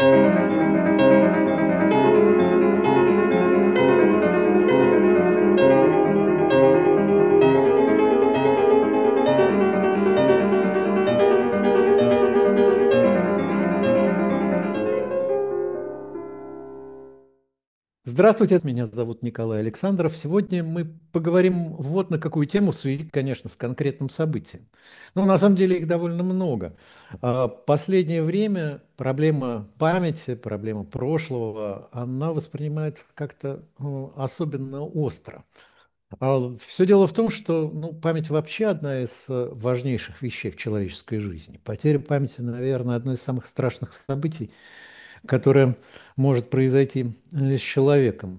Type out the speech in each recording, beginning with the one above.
Здравствуйте, меня зовут Николай Александров. Сегодня мы поговорим вот на какую тему, в связи, конечно, с конкретным событием. Ну, на самом деле их довольно много. Последнее время проблема памяти, проблема прошлого, она воспринимается как-то особенно остро. Все дело в том, что память вообще одна из важнейших вещей в человеческой жизни. Потеря памяти, наверное, одно из самых страшных событий, которое может произойти с человеком.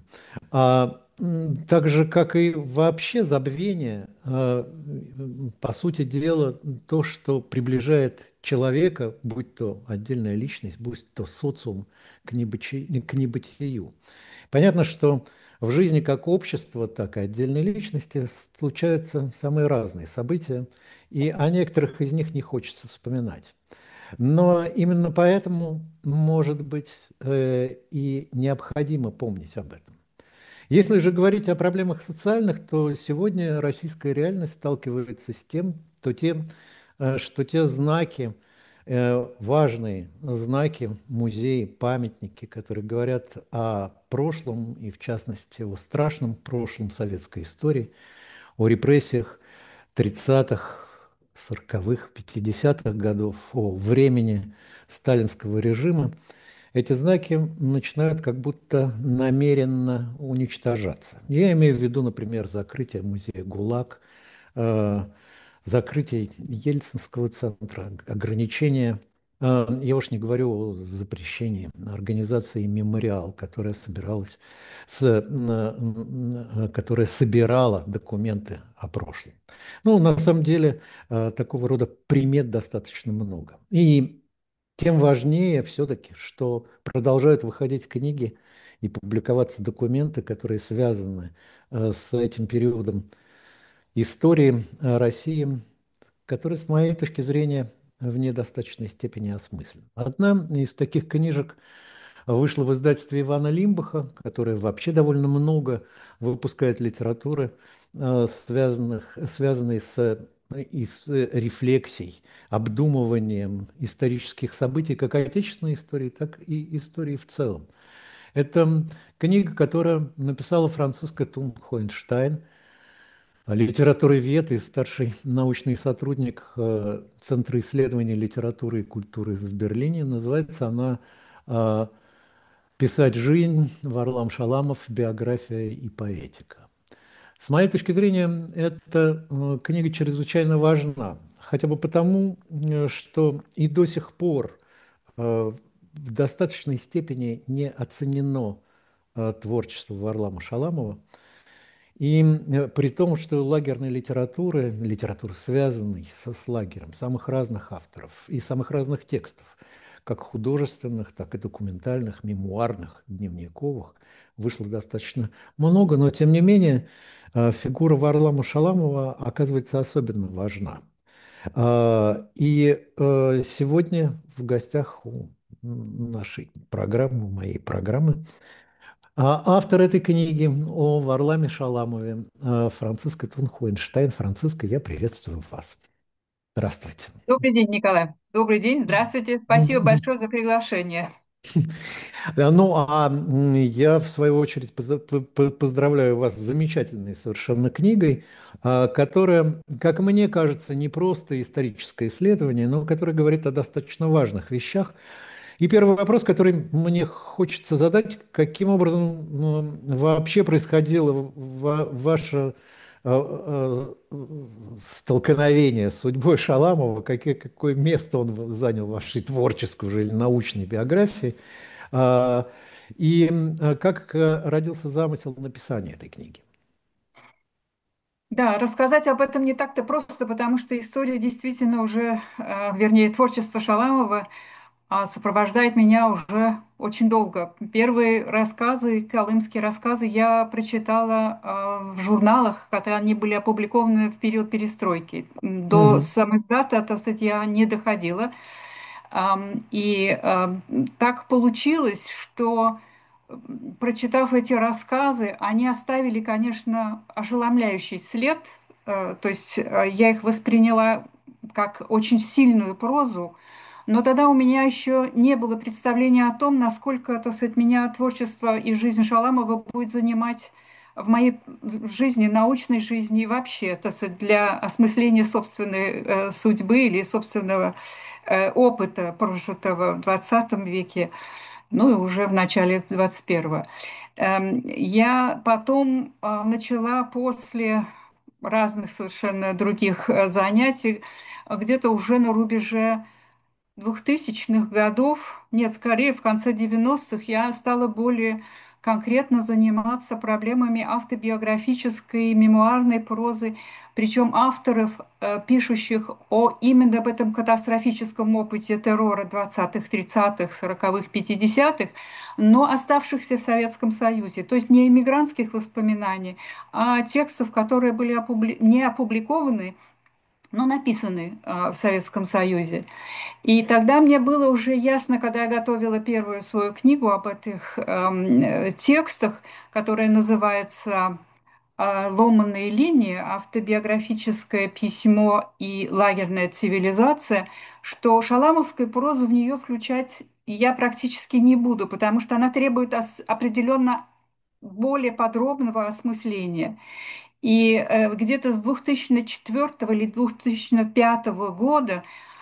Так же, как и вообще забвение, по сути дела, то, что приближает человека, будь то отдельная личность, будь то социум, к небытию. Понятно, что в жизни как общества, так и отдельной личности случаются самые разные события, и о некоторых из них не хочется вспоминать. Но именно поэтому, может быть, и необходимо помнить об этом. Если же говорить о проблемах социальных, то сегодня российская реальность сталкивается с тем, что те знаки, важные знаки, музеи, памятники, которые говорят о прошлом и, в частности, о страшном прошлом советской истории, о репрессиях 30-х, 40-х, 50-х годов, о времени сталинского режима, эти знаки начинают как будто намеренно уничтожаться. Я имею в виду, например, закрытие музея ГУЛАГ, э, закрытие Ельцинского центра, ограничение, я уж не говорю о запрещении организации «Мемориал», которая которая собирала документы о прошлом. Ну, на самом деле, такого рода примет достаточно много. И тем важнее все-таки, что продолжают выходить книги и публиковаться документы, которые связаны с этим периодом истории России, который, с моей точки зрения, в недостаточной степени осмыслен. Одна из таких книжек вышла в издательстве Ивана Лимбаха, которая вообще довольно много выпускает литературы, связанной с рефлексией, обдумыванием исторических событий, как отечественной истории, так и истории в целом. Это книга, которую написала французская Тун Хоенштайн, литературовед и старший научный сотрудник Центра исследований литературы и культуры в Берлине. Называется она «Писать жизнь» Варлам Шаламов «Биография и поэтика». С моей точки зрения, эта книга чрезвычайно важна, хотя бы потому, что и до сих пор в достаточной степени не оценено творчество Варлама Шаламова. И при том, что лагерной литературы, литературы, связанной с лагерем, самых разных авторов и самых разных текстов, как художественных, так и документальных, мемуарных, дневниковых, вышло достаточно много, но тем не менее фигура Варлама Шаламова оказывается особенно важна. И сегодня в гостях у нашей программы, у моей программы, автор этой книги о Варламе Шаламове, Франциска Тунхоенштайн. Франциска, я приветствую вас. Здравствуйте. Добрый день, Николай. Добрый день, здравствуйте. Спасибо большое за приглашение. Я, в свою очередь, поздравляю вас с замечательной совершенно книгой, которая, как мне кажется, не просто историческое исследование, но которое говорит о достаточно важных вещах. И первый вопрос, который мне хочется задать: каким образом вообще происходило ваше столкновение с судьбой Шаламова, какое место он занял в вашей творческой уже или научной биографии, а, и как родился замысел написания этой книги? Да, рассказать об этом не так-то просто, потому что история действительно уже, вернее, творчество Шаламова сопровождает меня уже очень долго. Первые рассказы, колымские рассказы, я прочитала в журналах, когда они были опубликованы в период перестройки. До Мгм. самой даты, так сказать, я не доходила. Так получилось, что, прочитав эти рассказы, они оставили, конечно, ошеломляющий след. То есть я их восприняла как очень сильную прозу, но тогда у меня еще не было представления о том, насколько, так сказать, меня творчество и жизнь Шаламова будет занимать в моей жизни, научной жизни и вообще, так сказать, для осмысления собственной судьбы или собственного опыта, прожитого в XX веке, ну и уже в начале 21-го. Я потом начала после разных совершенно других занятий, где-то уже на рубеже 2000-х годов, нет, скорее в конце 90-х, я стала более конкретно заниматься проблемами автобиографической мемуарной прозы, причем авторов, пишущих о именно об этом катастрофическом опыте террора 20-х, 30-х, 40-х, 50-х, но оставшихся в Советском Союзе. То есть не иммигрантских воспоминаний, а текстов, которые были не опубликованы, но написаны в Советском Союзе. И тогда мне было уже ясно, когда я готовила первую свою книгу об этих текстах, которая называется «Ломаные линии. Автобиографическое письмо и лагерная цивилизация», что шаламовскую прозу в нее включать я практически не буду, потому что она требует определенно более подробного осмысления. И где-то с 2004 или 2005 года,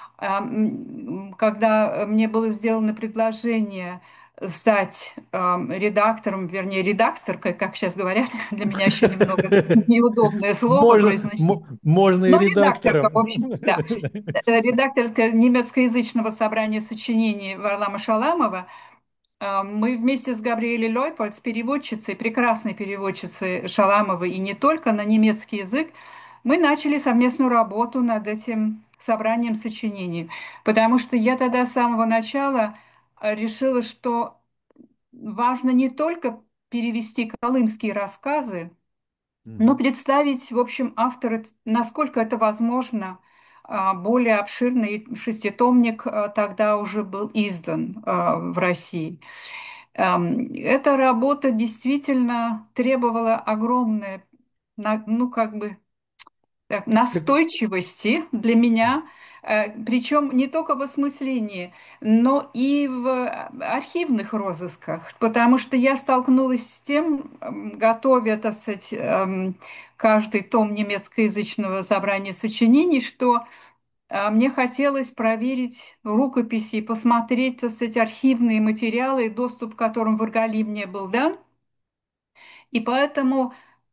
когда мне было сделано предложение стать редактором, вернее, редакторкой, как сейчас говорят, для меня еще немного неудобное слово произносить, Можно и но редакторка, в редактором. общем, да, редакторка немецкоязычного собрания сочинений Варлама Шаламова. Мы вместе с Габриэлей Лойпольд, с переводчицей, прекрасной переводчицей Шаламовой, и не только на немецкий язык, мы начали совместную работу над этим собранием сочинений. Потому что я тогда с самого начала решила, что важно не только перевести колымские рассказы, но Мгм. представить, в общем, автора, насколько это возможно, более обширный шеститомник тогда уже был издан в России. Эта работа действительно требовала огромной, ну, как бы, так, Так, настойчивости для меня, причем не только в осмыслении, но и в архивных розысках, потому что я столкнулась с тем, готовя, так сказать, каждый том немецкоязычного собрания сочинений, что мне хотелось проверить рукописи, посмотреть, так сказать, архивные материалы, доступ к которым в Иргали мне был дан. И поэтому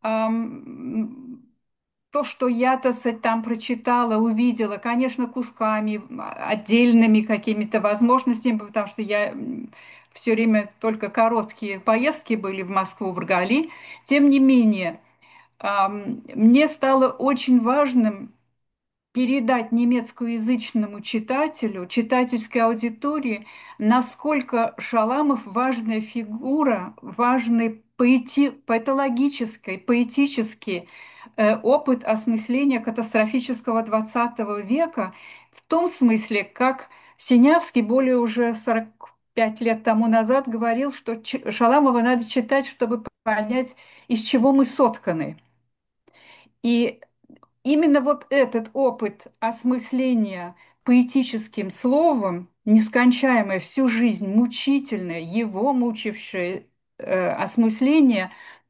то, что я, так сказать, там прочитала, увидела, конечно, кусками, отдельными какими-то возможностями, потому что я все время только короткие поездки были в Москву, в Иргали. Тем не менее, мне стало очень важным передать немецкоязычному читателю, читательской аудитории, насколько Шаламов важная фигура, важный поэтологический, поэтический опыт осмысления катастрофического XX века, в том смысле, как Синявский более уже 45 лет тому назад говорил, что Шаламова надо читать, чтобы понять, из чего мы сотканы. И именно вот этот опыт осмысления поэтическим словом, нескончаемое всю жизнь, мучительное, его мучившее осмысление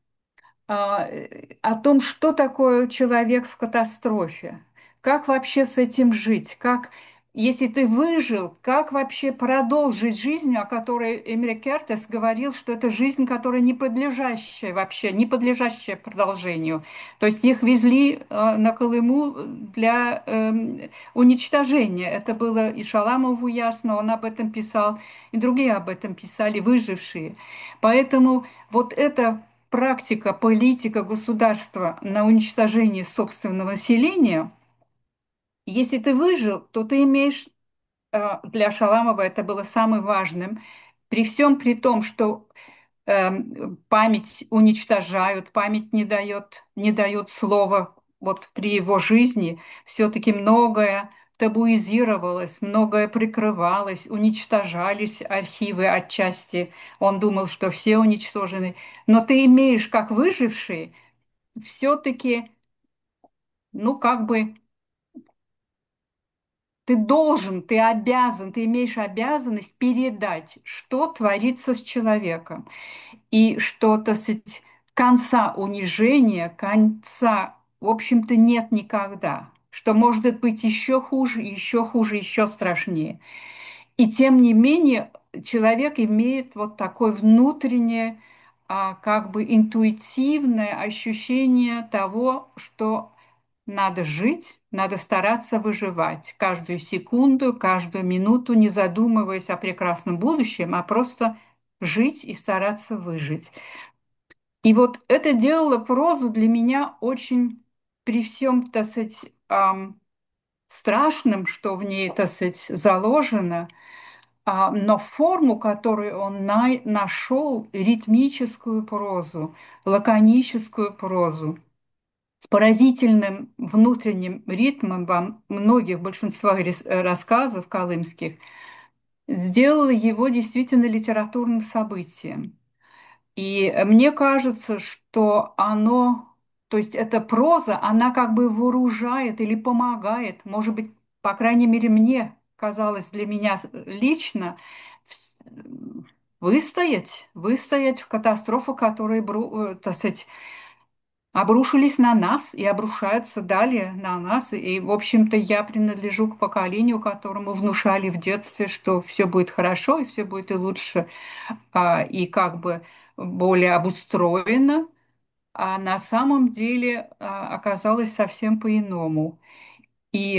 о том, что такое человек в катастрофе, как вообще с этим жить, как, если ты выжил, как вообще продолжить жизнь, о которой Эмиль Кертес говорил, что это жизнь, которая не подлежащая вообще, не подлежащая продолжению. То есть их везли на Колыму для уничтожения. Это было и Шаламову ясно, он об этом писал, и другие об этом писали, выжившие. Поэтому вот это практика, политика государства на уничтожение собственного населения, если ты выжил, то ты имеешь, для Шаламова это было самым важным, при всем при том, что память уничтожают, память не дает слова вот при его жизни, все-таки многое табуизировалось, многое прикрывалось, уничтожались архивы отчасти. Он думал, что все уничтожены. Но ты имеешь, как выживший, все-таки, ну, как бы, ты должен, ты обязан, ты имеешь обязанность передать, что творится с человеком. И что, так сказать, конца унижения, конца, в общем-то, нет никогда. Что может быть еще хуже, еще хуже, еще страшнее. И тем не менее человек имеет вот такое внутреннее, как бы интуитивное ощущение того, что надо жить, надо стараться выживать каждую секунду, каждую минуту, не задумываясь о прекрасном будущем, а просто жить и стараться выжить. И вот это делало прозу для меня очень, при всем, так сказать, страшным, что в ней, так сказать, заложено, но форму, которую он нашел, ритмическую прозу, лаконическую прозу, с поразительным внутренним ритмом во многих, большинствах рассказов колымских, сделала его действительно литературным событием. И мне кажется, что оно, то есть эта проза, она как бы вооружает или помогает, может быть, по крайней мере, мне казалось, для меня лично, выстоять в катастрофу, которые, так сказать, обрушились на нас и обрушаются далее на нас. И, в общем-то, я принадлежу к поколению, которому внушали в детстве, что все будет хорошо и все будет и лучше, и как бы более обустроено, а на самом деле оказалось совсем по-иному. И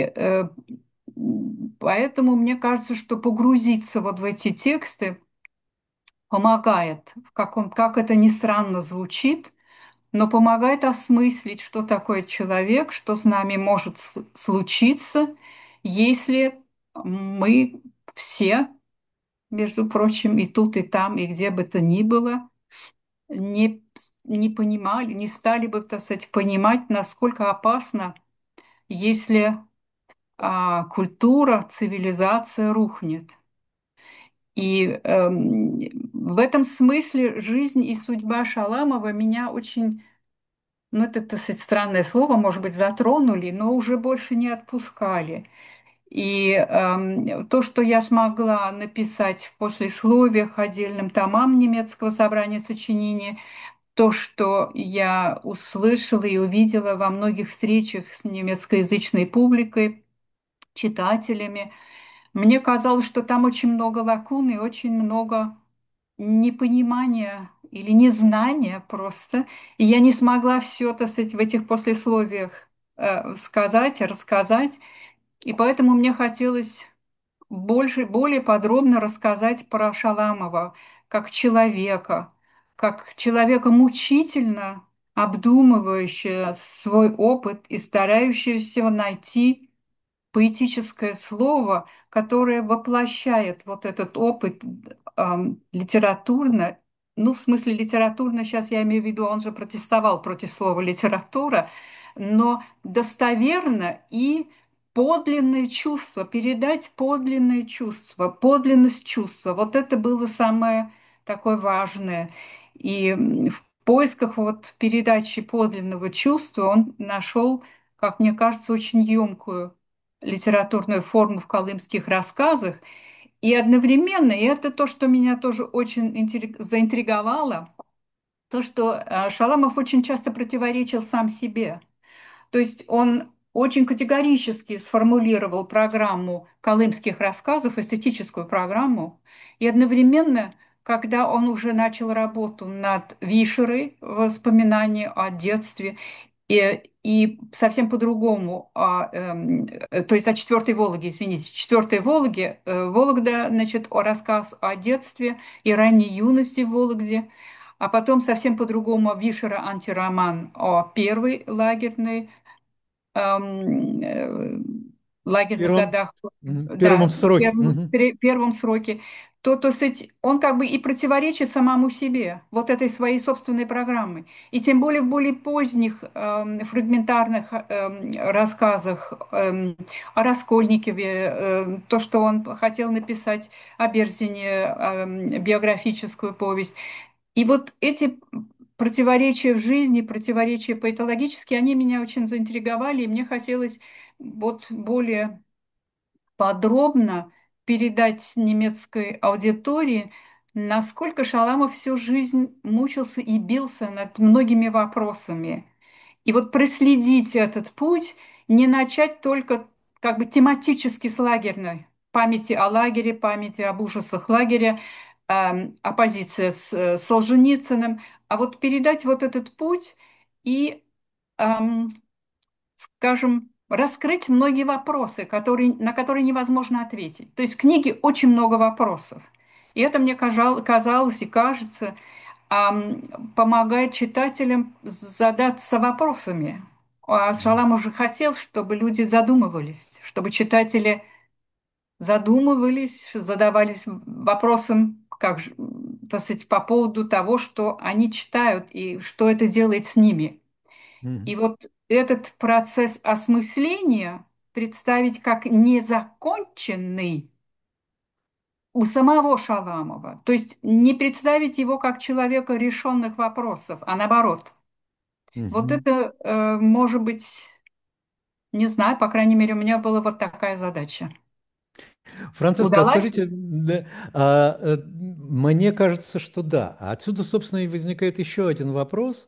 поэтому мне кажется, что погрузиться вот в эти тексты помогает, как это ни странно звучит, но помогает осмыслить, что такое человек, что с нами может случиться, если мы все, между прочим, и тут, и там, и где бы то ни было, не, не понимали, не стали бы, так сказать, понимать, насколько опасно, если культура, цивилизация рухнет. И в этом смысле жизнь и судьба Шаламова меня очень, ну это, так сказать, странное слово, может быть, затронули, но уже больше не отпускали. И то, что я смогла написать в послесловиях отдельным томам немецкого собрания сочинений, то, что я услышала и увидела во многих встречах с немецкоязычной публикой, читателями, мне казалось, что там очень много лакун и очень много непонимания или незнания просто. И я не смогла все, так сказать, в этих послесловиях сказать, рассказать. И поэтому мне хотелось более подробно рассказать про Шаламова как человека мучительно обдумывающего свой опыт и старающегося найти поэтическое слово, которое воплощает вот этот опыт литературно, ну, в смысле литературно, сейчас я имею в виду, он же протестовал против слова литература, но достоверно и подлинное чувство, передать подлинное чувство, подлинность чувства. Вот это было самое такое важное. И в поисках вот передачи подлинного чувства он нашел, как мне кажется, очень емкую литературную форму в колымских рассказах. И одновременно, и это то, что меня тоже очень заинтриговало, то, что Шаламов очень часто противоречил сам себе. То есть он очень категорически сформулировал программу колымских рассказов, эстетическую программу, и одновременно, когда он уже начал работу над Вишерой, воспоминания о детстве, и совсем по-другому, то есть о четвертой Волге, извините, четвертой Волге, Вологда, значит, рассказ о детстве и ранней юности в Вологде, а потом совсем по-другому Вишера антироман о первой лагерной эм, э, лагерных Первом, годах, первом да, сроке. Мгм. первом сроке. то есть он как бы и противоречит самому себе, вот этой своей собственной программы. И тем более в более поздних фрагментарных рассказах о Раскольникове, то, что он хотел написать о Берзине, биографическую повесть. И вот эти противоречия в жизни, противоречия поэтологические, они меня очень заинтриговали, и мне хотелось вот более подробно передать немецкой аудитории, насколько Шаламов всю жизнь мучился и бился над многими вопросами. И вот проследить этот путь, не начать только как бы тематически с лагерной памяти о лагере, памяти об ужасах лагеря, оппозиция с Солженицыным, а вот передать вот этот путь и эм, скажем, раскрыть многие вопросы, на которые невозможно ответить. То есть в книге очень много вопросов. И это мне казалось и кажется, помогает читателям задаться вопросами. А Шалам уже хотел, чтобы люди задумывались, чтобы читатели задумывались, задавались вопросом, так сказать, по поводу того, что они читают и что это делает с ними. И Мгм. вот этот процесс осмысления представить как незаконченный у самого Шаламова. То есть не представить его как человека решенных вопросов, а наоборот. Вот Мгм. это, может быть, не знаю, по крайней мере, у меня была вот такая задача. Франциска, а Удалась? скажите, да, мне кажется, что да. А отсюда, собственно, и возникает еще один вопрос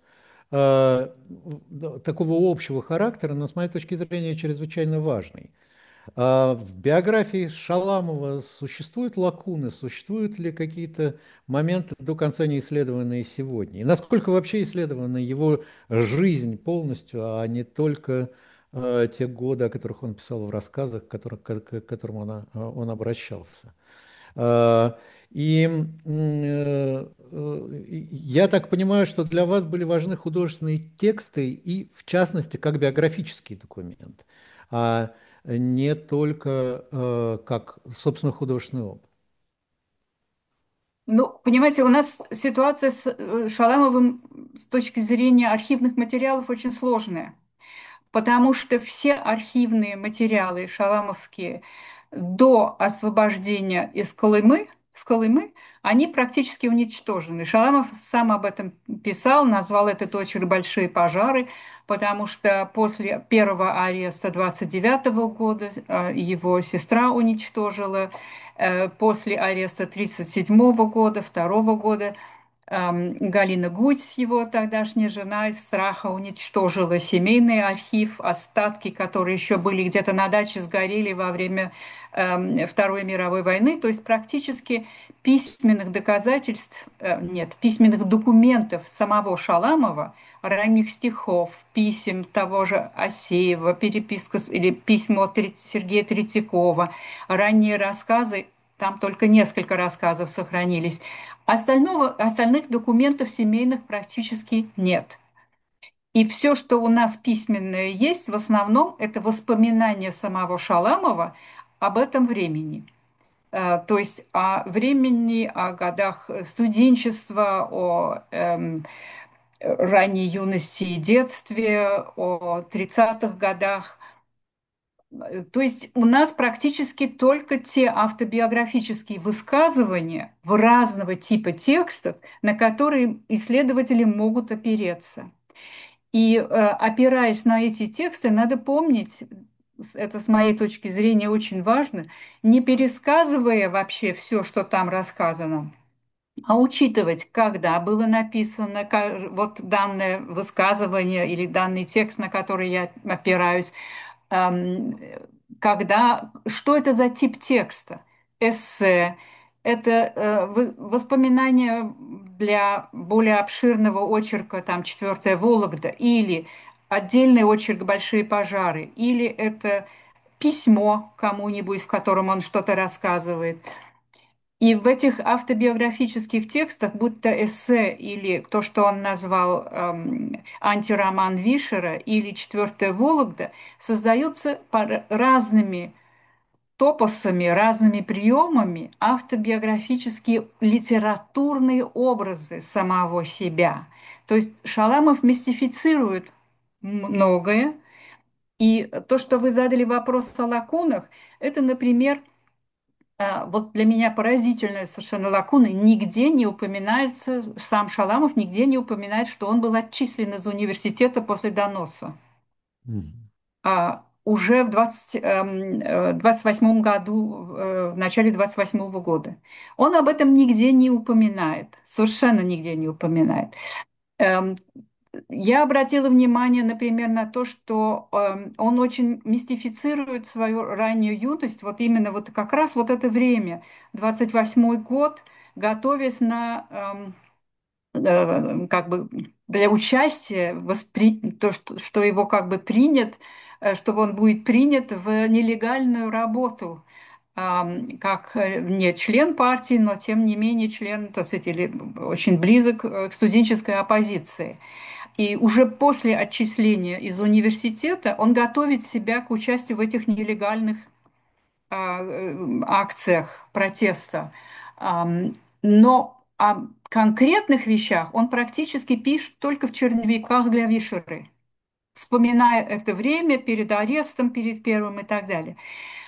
да, такого общего характера, но, с моей точки зрения, чрезвычайно важный. В биографии Шаламова существуют лакуны, существуют ли какие-то моменты до конца не исследованные сегодня? И насколько вообще исследована его жизнь полностью, а не только те годы, о которых он писал в рассказах, к которым он обращался? А, И я так понимаю, что для вас были важны художественные тексты и, в частности, как биографический документ, а не только как, собственно, художественный опыт. Ну, понимаете, у нас ситуация с Шаламовым с точки зрения архивных материалов очень сложная. Потому что все архивные материалы шаламовские до освобождения с Колымы, они практически уничтожены. Шаламов сам об этом писал, назвал этот очерк «Большие пожары», потому что после первого ареста 29 года его сестра уничтожила, после ареста 37 года, второго года Галина Гудь, его тогдашняя жена, из страха уничтожила семейный архив, остатки, которые еще были где-то на даче, сгорели во время Второй мировой войны. То есть практически письменных доказательств, нет, письменных документов самого Шаламова, ранних стихов, писем того же Асеева, переписка или письмо Сергея Третьякова, ранние рассказы, там только несколько рассказов сохранились. Остальных документов семейных практически нет. И все, что у нас письменное есть, в основном это воспоминания самого Шаламова об этом времени. То есть о времени, о годах студенчества, о ранней юности и детстве, о 30-х годах. То есть у нас практически только те автобиографические высказывания в разного типа текстах, на которые исследователи могут опереться. И опираясь на эти тексты, надо помнить, это с моей точки зрения очень важно, не пересказывая вообще все, что там рассказано, а учитывать, когда было написано вот данное высказывание или данный текст, на который я опираюсь, эм, что это за тип текста? Эссе, это воспоминания для более обширного очерка, там, «Четвертая Вологда», или отдельный очерк «Большие пожары», или это письмо кому-нибудь, в котором он что-то рассказывает. И в этих автобиографических текстах, будто эссе или то, что он назвал антироман Вишера или «Четвертая Вологда», создаются разными топосами, разными приемами автобиографические литературные образы самого себя. То есть Шаламов мистифицирует многое. И то, что вы задали вопрос о лакунах, это, например, вот для меня поразительная совершенно лакуна. Нигде не упоминается, сам Шаламов нигде не упоминает, что он был отчислен из университета после доноса. Мгм. Уже в 28 году, в начале 28 года. Он об этом нигде не упоминает, совершенно нигде не упоминает. Эм, Я обратила внимание, например, на то, что он очень мистифицирует свою раннюю юность, вот именно вот как раз вот это время, 28 год, готовясь на как бы для участия, то, что его как бы принят, чтобы он будет принят в нелегальную работу, как не член партии, но тем не менее член, так сказать, или очень близок к студенческой оппозиции. И уже после отчисления из университета он готовит себя к участию в этих нелегальных акциях протеста. Но о конкретных вещах он практически пишет только в черновиках для Вишеры, вспоминая это время перед арестом, перед первым и так далее.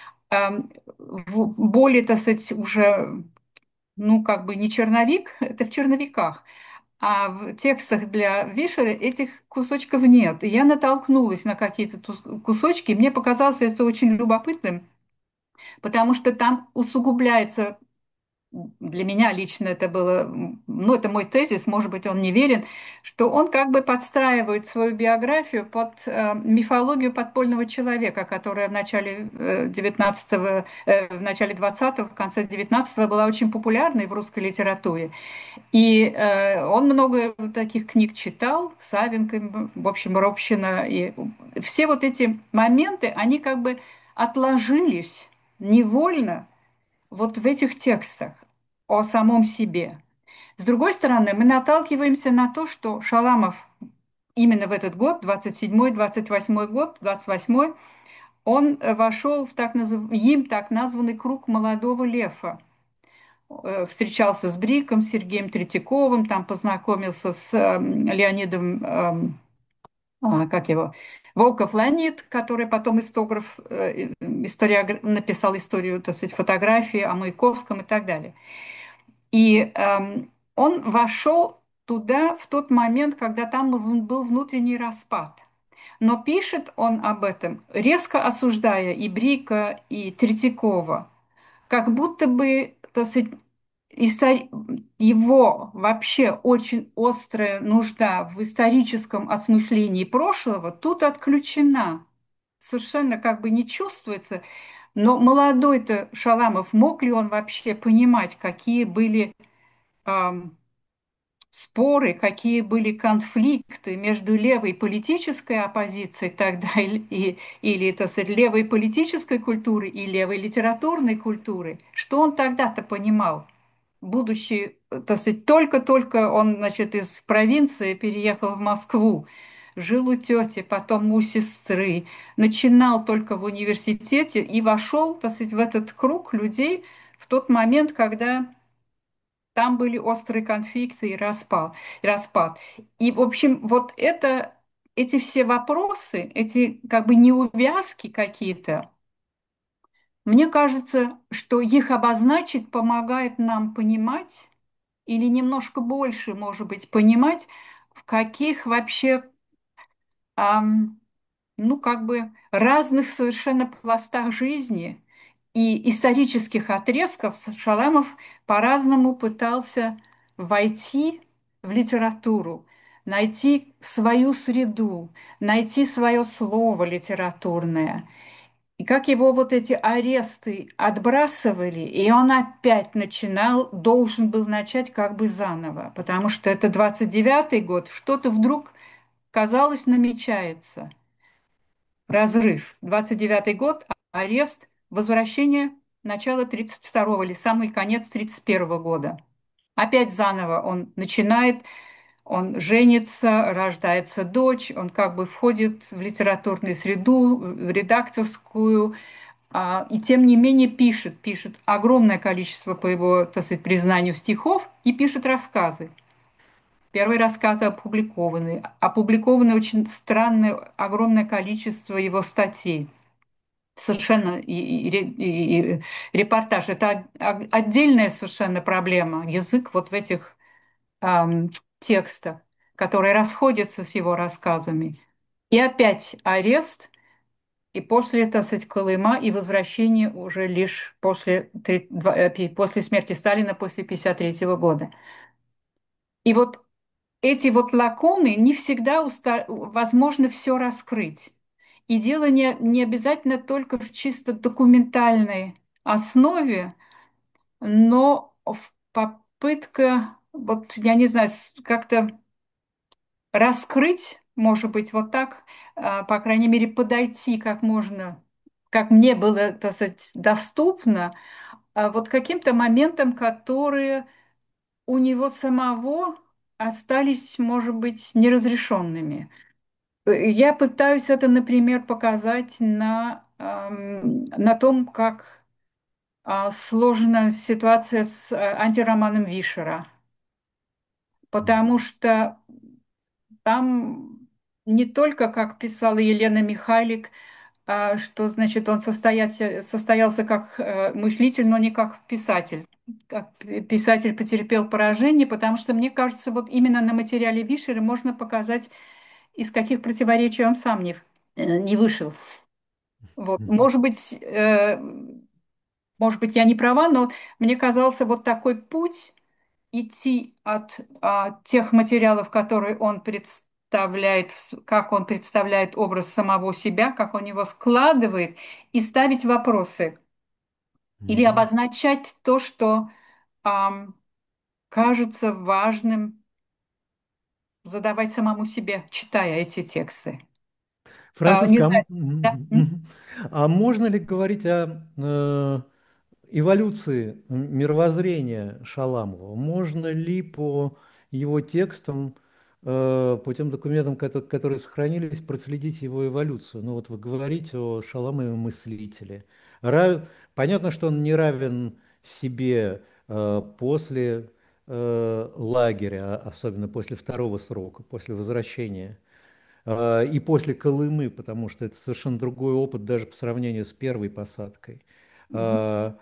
Более, так сказать, уже, ну, как бы не черновик, это в черновиках, а в текстах для Вишера этих кусочков нет. И я натолкнулась на какие-то кусочки, и мне показалось это очень любопытным, потому что там усугубляется, для меня лично это было, ну, это мой тезис, может быть, он неверен, что он как бы подстраивает свою биографию под мифологию подпольного человека, которая в начале 19 в начале 20 в конце 19 была очень популярной в русской литературе. И он много таких книг читал, Савенко, в общем, Робщина. И все вот эти моменты, они как бы отложились невольно вот в этих текстах о самом себе. С другой стороны, мы наталкиваемся на то, что Шаламов именно в этот год, 27-й, 28-й год, 28-й, он вошел в им так названный круг молодого лефа. Встречался с Бриком, Сергеем Третьяковым, там познакомился с Леонидом, как его, Волков Леонид, который потом истограф, написал историю, так сказать, фотографии о Маяковском и так далее. И он вошел туда в тот момент, когда там был внутренний распад. Но пишет он об этом, резко осуждая и Брика, и Третьякова, как будто бы, так сказать, его вообще очень острая нужда в историческом осмыслении прошлого тут отключена. Совершенно как бы не чувствуется. Но молодой-то Шаламов, мог ли он вообще понимать, какие были ам, споры, какие были конфликты между левой политической оппозицией тогда или так сказать, левой политической культурой и левой литературной культурой? Что он тогда-то понимал? Будучи, так сказать, только-только он, значит, из провинции переехал в Москву, жил у тети, потом у сестры, начинал только в университете и вошел, так сказать, в этот круг людей в тот момент, когда там были острые конфликты и распад. И, в общем, вот эти все вопросы, эти как бы неувязки какие-то, мне кажется, что их обозначить помогает нам понимать, или немножко больше, может быть, понимать, в каких вообще, ам, ну, как бы разных совершенно пластах жизни и исторических отрезков Шаламов по-разному пытался войти в литературу, найти свою среду, найти свое слово литературное. И как его вот эти аресты отбрасывали, и он опять должен был начать как бы заново, потому что это 29-й год, что-то вдруг, казалось, намечается. Разрыв. 29-й год, арест, возвращение, начало 32-го или самый конец 31-го года. Опять заново он начинает, он женится, рождается дочь, он как бы входит в литературную среду, в редакторскую, И тем не менее пишет огромное количество, по его, так сказать, признанию, стихов и пишет рассказы. Первые рассказы опубликованы. Опубликовано очень странное, огромное количество его статей. Совершенно и репортаж. Это отдельная совершенно проблема. Язык вот в этих ам, текстах, которые расходятся с его рассказами. И опять арест, и после, так сказать, Колыма и возвращение уже лишь после смерти Сталина, после 1953 года. И вот эти вот лакуны не всегда возможно все раскрыть. И дело не обязательно только в чисто документальной основе, но в попытка, вот я не знаю, как-то раскрыть, может быть, вот так, по крайней мере, подойти как можно, как мне было, так сказать, доступно, вот каким-то моментам, которые у него самого остались, может быть, неразрешенными. Я пытаюсь это, например, показать на том, как сложена ситуация с антироманом Вишера, потому что там не только, как писала Елена Михайлик, что, значит, он состоялся как мыслитель, но не как писатель. Как писатель потерпел поражение, потому что, мне кажется, вот именно на материале Вишера можно показать, из каких противоречий он сам не вышел. Вот. Может быть, я не права, но мне казался вот такой путь идти от тех материалов, которые он представляет, как он представляет образ самого себя, как он его складывает, и ставить вопросы или Мгм. обозначать то, что ам, кажется важным задавать самому себе, читая эти тексты. Не Франциска, знаю, да? а можно ли говорить о эволюции мировоззрения Шаламова? Можно ли по его текстам, по тем документам, которые сохранились, проследить его эволюцию? Ну вот вы говорите о Шаламове мыслителе. Понятно, что он не равен себе после лагеря, особенно после второго срока, после возвращения. И после Колымы, потому что это совершенно другой опыт даже по сравнению с первой посадкой. Мгм. А,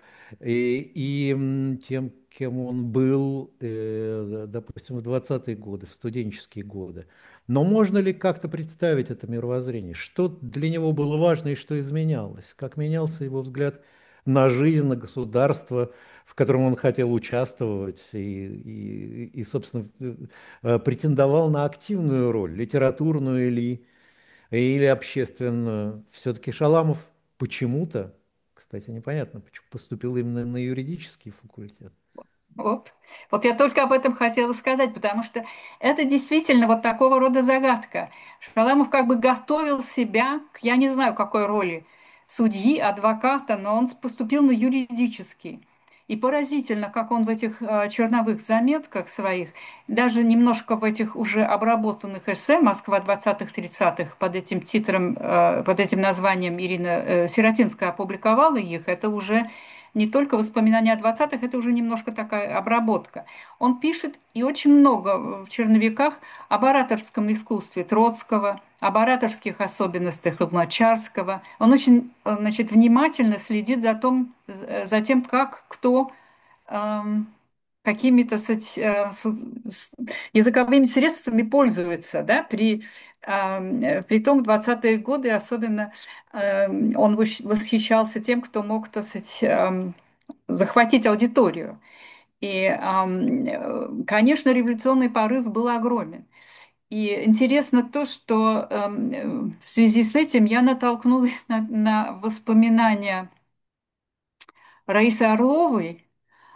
и тем, кем он был, допустим, в 20-е годы, в студенческие годы. Но можно ли как-то представить это мировоззрение? Что для него было важно и что изменялось? Как менялся его взгляд на жизнь, на государство, в котором он хотел участвовать и, собственно, претендовал на активную роль, литературную или общественную. Все-таки Шаламов почему-то, кстати, непонятно, почему поступил именно на юридический факультет. Вот. Вот я только об этом хотела сказать, потому что это действительно вот такого рода загадка. Шаламов как бы готовил себя к, я не знаю, какой роли судьи, адвоката, но он поступил на юридический. И поразительно, как он в этих черновых заметках своих, даже немножко в этих уже обработанных эссе «Москва 20-30-х» под этим титром, под этим названием Ирина Сиротинская опубликовала их, это уже не только воспоминания о 20-х, это уже немножко такая обработка. Он пишет и очень много в черновиках об ораторском искусстве Троцкого, об ораторских особенностях Луначарского. Он очень, значит, внимательно следит за тем, как кто эм, какими-то языковыми средствами пользуется, да, при том в 20-е годы особенно он восхищался тем, кто мог, так сказать, захватить аудиторию. И, конечно, революционный порыв был огромен. И интересно то, что в связи с этим я натолкнулась на воспоминания Раисы Орловой,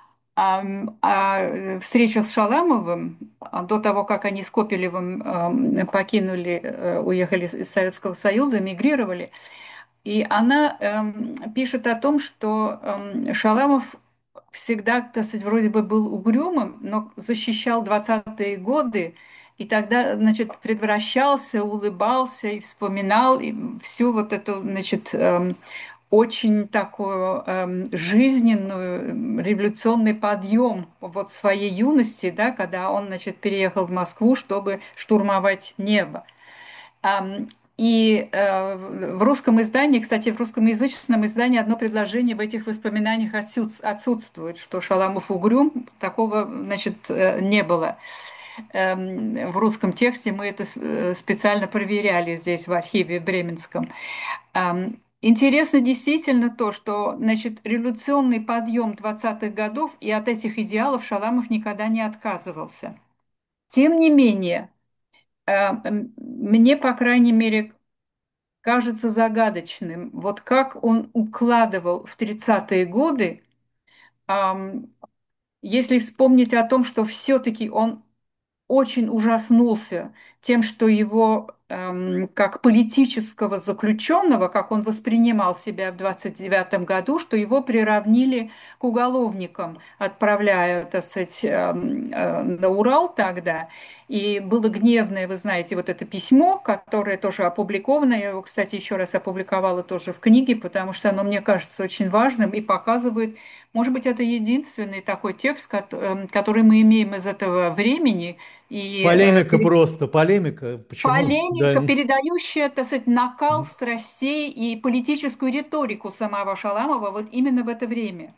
встреча с Шаламовым до того, как они с Копелевым покинули, уехали из Советского Союза, эмигрировали. И она пишет о том, что Шаламов всегда, так сказать, вроде бы был угрюмым, но защищал 20-е годы, и тогда, значит, предвращался, улыбался и вспоминал и всю вот эту, значит, очень такую жизненную, революционный подъем вот своей юности, да, когда он, значит, переехал в Москву, чтобы штурмовать небо. Ам, И в русском издании, кстати, в русскоязычном издании одно предложение в этих воспоминаниях отсутствует, что Шаламов угрюм, такого, значит, не было. В русском тексте мы это специально проверяли здесь, в архиве Бременском. Интересно действительно то, что, значит, революционный подъем 20-х годов, и от этих идеалов Шаламов никогда не отказывался. Тем не менее, мне, по крайней мере, кажется загадочным, вот как он укладывал в 30-е годы, ам, если вспомнить о том, что все-таки он очень ужаснулся тем, что его как политического заключенного, как он воспринимал себя в 29-м году, что его приравнили к уголовникам, отправляя, так сказать, на Урал тогда. И было гневное, вы знаете, вот это письмо, которое тоже опубликовано. Я его, кстати, еще раз опубликовала тоже в книге, потому что оно, мне кажется, очень важным и показывает, может быть, это единственный такой текст, который мы имеем из этого времени, и Полемика просто, полемика. Почему? Да. полемика, передающая, так сказать, накал страстей и политическую риторику самого Шаламова вот именно в это время.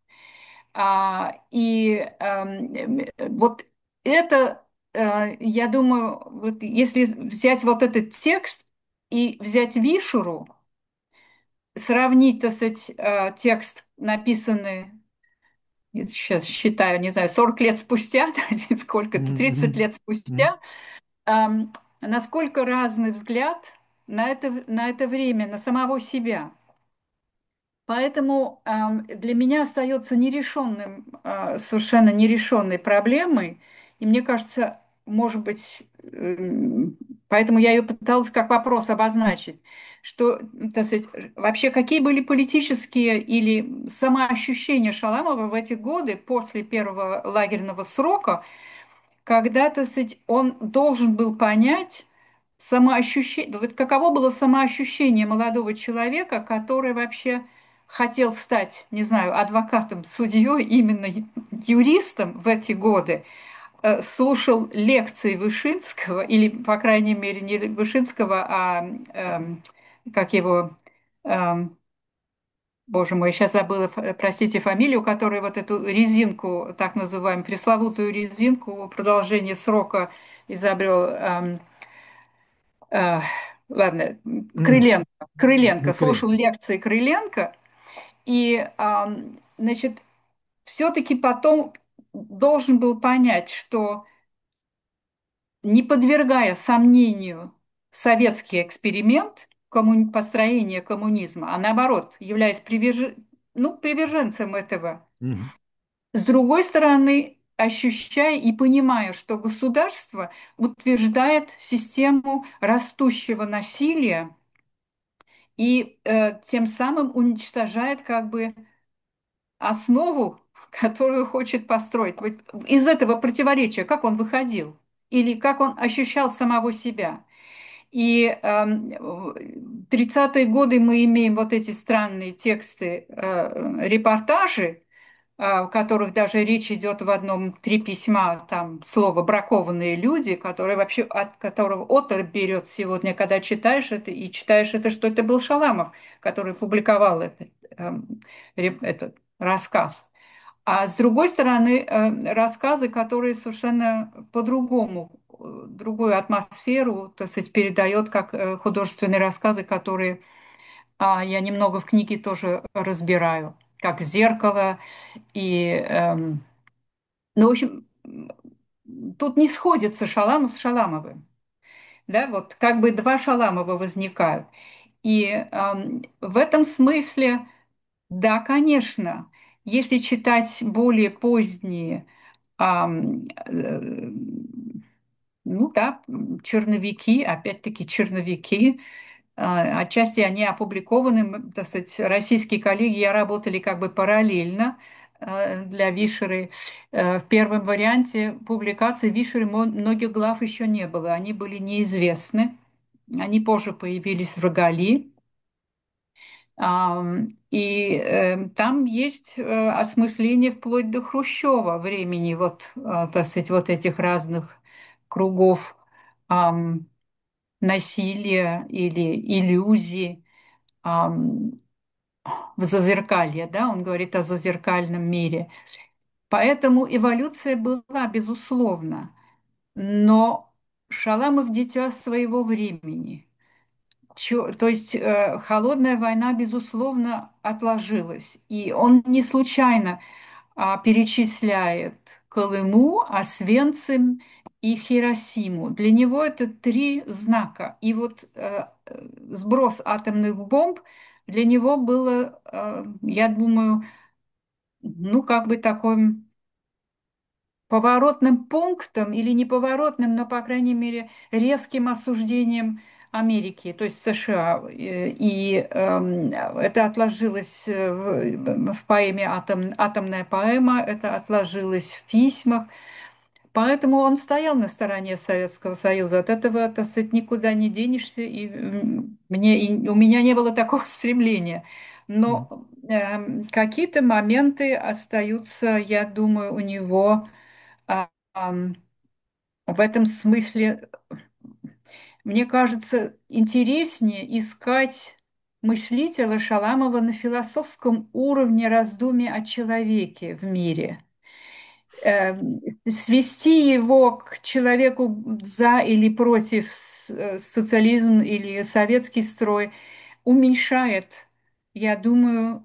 Вот это, я думаю, вот если взять вот этот текст и взять Вишеру, сравнить, так сказать, текст, написанный, я сейчас считаю, не знаю, 40 лет спустя, или сколько-то, 30 Мгм. лет спустя, ам, насколько разный взгляд на это время, на самого себя. Поэтому для меня остается нерешенным, совершенно нерешенной проблемой, и мне кажется, может быть, поэтому я ее пыталась как вопрос обозначить, что, так сказать, вообще какие были политические или самоощущения Шаламова в эти годы после первого лагерного срока, когда, так сказать, он должен был понять самоощущение, вот каково было самоощущение молодого человека, который вообще хотел стать, не знаю, адвокатом, судьей, именно юристом в эти годы, слушал лекции Вышинского, или, по крайней мере, не Вышинского, а как его, эм, боже мой, сейчас забыла, простите, фамилию, который вот эту резинку, так называемую, пресловутую резинку, продолжение срока изобрел. Э, ладно, М. Крыленко. Крыленко. Клин. Слушал лекции Крыленко. И, значит, все-таки потом должен был понять, что не подвергая сомнению советский эксперимент построения коммунизма, а наоборот, являясь ну, приверженцем этого, Мгм. с другой стороны, ощущая и понимая, что государство утверждает систему растущего насилия и тем самым уничтожает как бы основу, которую хочет построить. Вот из этого противоречия, как он выходил или как он ощущал самого себя. И в 30-е годы мы имеем вот эти странные тексты, репортажи, в которых даже речь идет в одном три письма, там слово «бракованные люди», которые вообще от которого оторопь берет сегодня, когда читаешь это и читаешь это, что это был Шаламов, который публиковал этот рассказ. А с другой стороны, рассказы, которые совершенно по-другому, другую атмосферу, так сказать, передает, как художественные рассказы, которые я немного в книге тоже разбираю, как «Зеркало», и, ну, в общем, тут не сходится Шаламов с Шаламовым. Да, вот как бы два Шаламова возникают. И в этом смысле, да, конечно, если читать более поздние, э, ну да, черновики, опять-таки черновики, отчасти они опубликованы, так сказать, российские коллеги работали как бы параллельно для Вишеры. В первом варианте публикации Вишеры многих глав еще не было, они были неизвестны. Они позже появились в Рогале. Там есть осмысление вплоть до Хрущева времени, вот, так сказать, вот этих разных кругов ам, насилия или иллюзий, ам, в зазеркалье, да, он говорит о зазеркальном мире. Поэтому эволюция была, безусловно, но Шаламов дитя своего времени. То есть холодная война, безусловно, отложилась. И он не случайно перечисляет Колыму, Освенцим и Хиросиму. Для него это три знака. И вот сброс атомных бомб для него было, я думаю, ну, как бы такой поворотным пунктом или неповоротным, но, по крайней мере, резким осуждением Америки, то есть США. Это отложилось в поэме «Атомная поэма», это отложилось в письмах. Поэтому он стоял на стороне Советского Союза. От этого, так сказать, никуда не денешься. И у меня не было такого стремления. Мгм. Но какие-то моменты остаются, я думаю, у него ам, в этом смысле, мне кажется, интереснее искать мыслителя Шаламова на философском уровне раздумий о человеке в мире. Свести его к человеку за или против социализм или советский строй уменьшает, я думаю,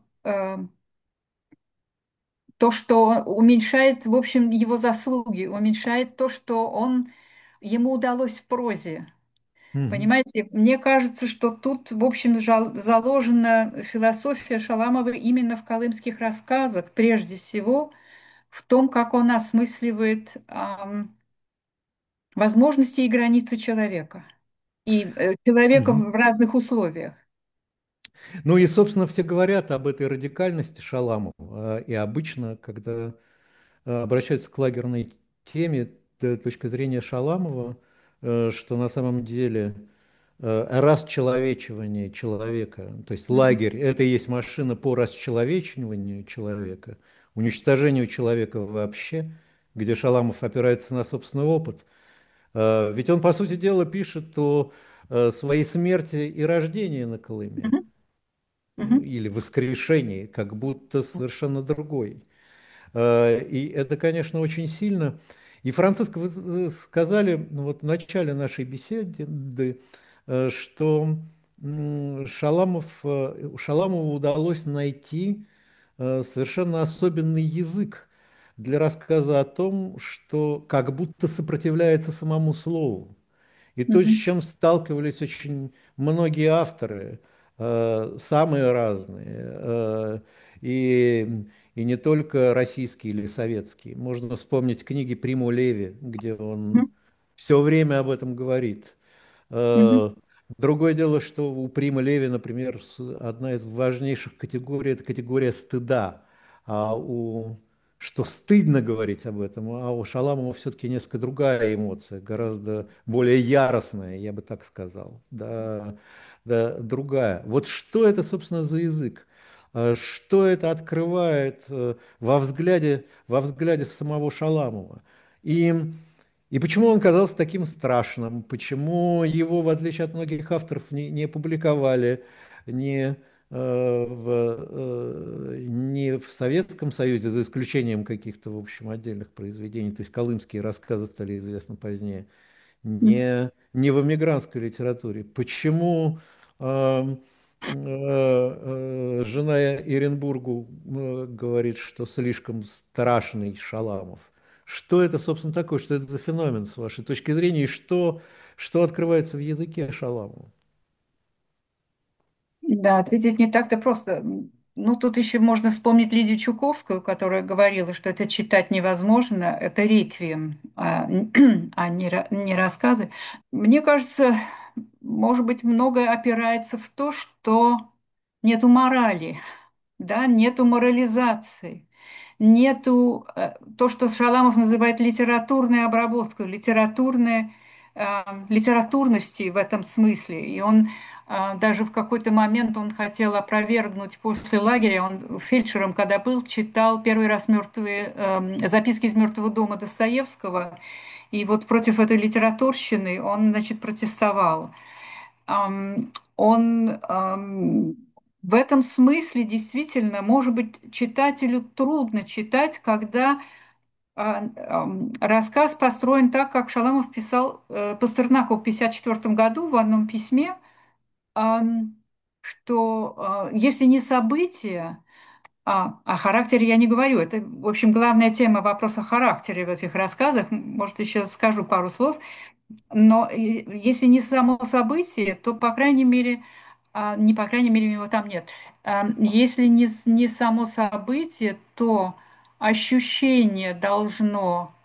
то, что уменьшает, в общем, его заслуги, уменьшает то, что ему удалось в прозе. Мгм. Понимаете, мне кажется, что тут, в общем, заложена философия Шаламова именно в колымских рассказах, прежде всего в том, как он осмысливает возможности и границы человека. И человека Мгм. в разных условиях. Ну и, собственно, все говорят об этой радикальности Шаламова. И обычно, когда обращаются к лагерной теме, точка зрения Шаламова, что на самом деле расчеловечивание человека, то есть Мгм. лагерь, это и есть машина по расчеловечиванию человека, уничтожению человека вообще, где Шаламов опирается на собственный опыт. Ведь он, по сути дела, пишет о своей смерти и рождении на Колыме, Мгм. Мгм. или воскрешении, как будто совершенно другой. И это, конечно, очень сильно. И, Франциск, вы сказали вот в начале нашей беседы, что Шаламову удалось найти совершенно особенный язык для рассказа о том, что как будто сопротивляется самому слову. И то, с Мгм. чем сталкивались очень многие авторы, самые разные, и, и не только российские или советские. Можно вспомнить книги Приму Леви, где он Мгм. все время об этом говорит. Мгм. Э, Другое дело, что у Прима Леви, например, одна из важнейших категорий – это категория стыда. А у что стыдно говорить об этом, а у Шаламова все-таки несколько другая эмоция, гораздо более яростная, я бы так сказал, да, да, другая. Вот что это, собственно, за язык? Что это открывает во взгляде самого Шаламова? И и почему он казался таким страшным? Почему его, в отличие от многих авторов, не публиковали не, не в Советском Союзе, за исключением каких-то, в общем, отдельных произведений, то есть колымские рассказы стали известны позднее, Мгм. не в эмигрантской литературе? Почему жена Иренбургу говорит, что слишком страшный Шаламов? Что это, собственно, такое? Что это за феномен, с вашей точки зрения? И что открывается в языке Шаламова? Да, ответить не так-то просто. Ну, тут еще можно вспомнить Лидию Чуковскую, которая говорила, что это читать невозможно, это реквием, а не рассказы. Мне кажется, может быть, многое опирается в то, что нету морали, да, нету морализации, нету то, что Шаламов называет литературной обработкой, литературной литературности в этом смысле. И он Даже в какой-то момент он хотел опровергнуть после лагеря. Он фельдшером, когда был, читал первый раз записки из мертвого дома Достоевского. И вот против этой литературщины он, значит, протестовал. Он в этом смысле действительно, может быть, читателю трудно читать, когда рассказ построен так, как Шаламов писал Пастернаку в 1954 году в одном письме, что если не события, о характере я не говорю. Это, в общем, главная тема вопроса о характере в этих рассказах. Может, еще скажу пару слов. Но если не само событие, то, по крайней мере, не по крайней мере, его там нет. Если не само событие, то ощущение должно,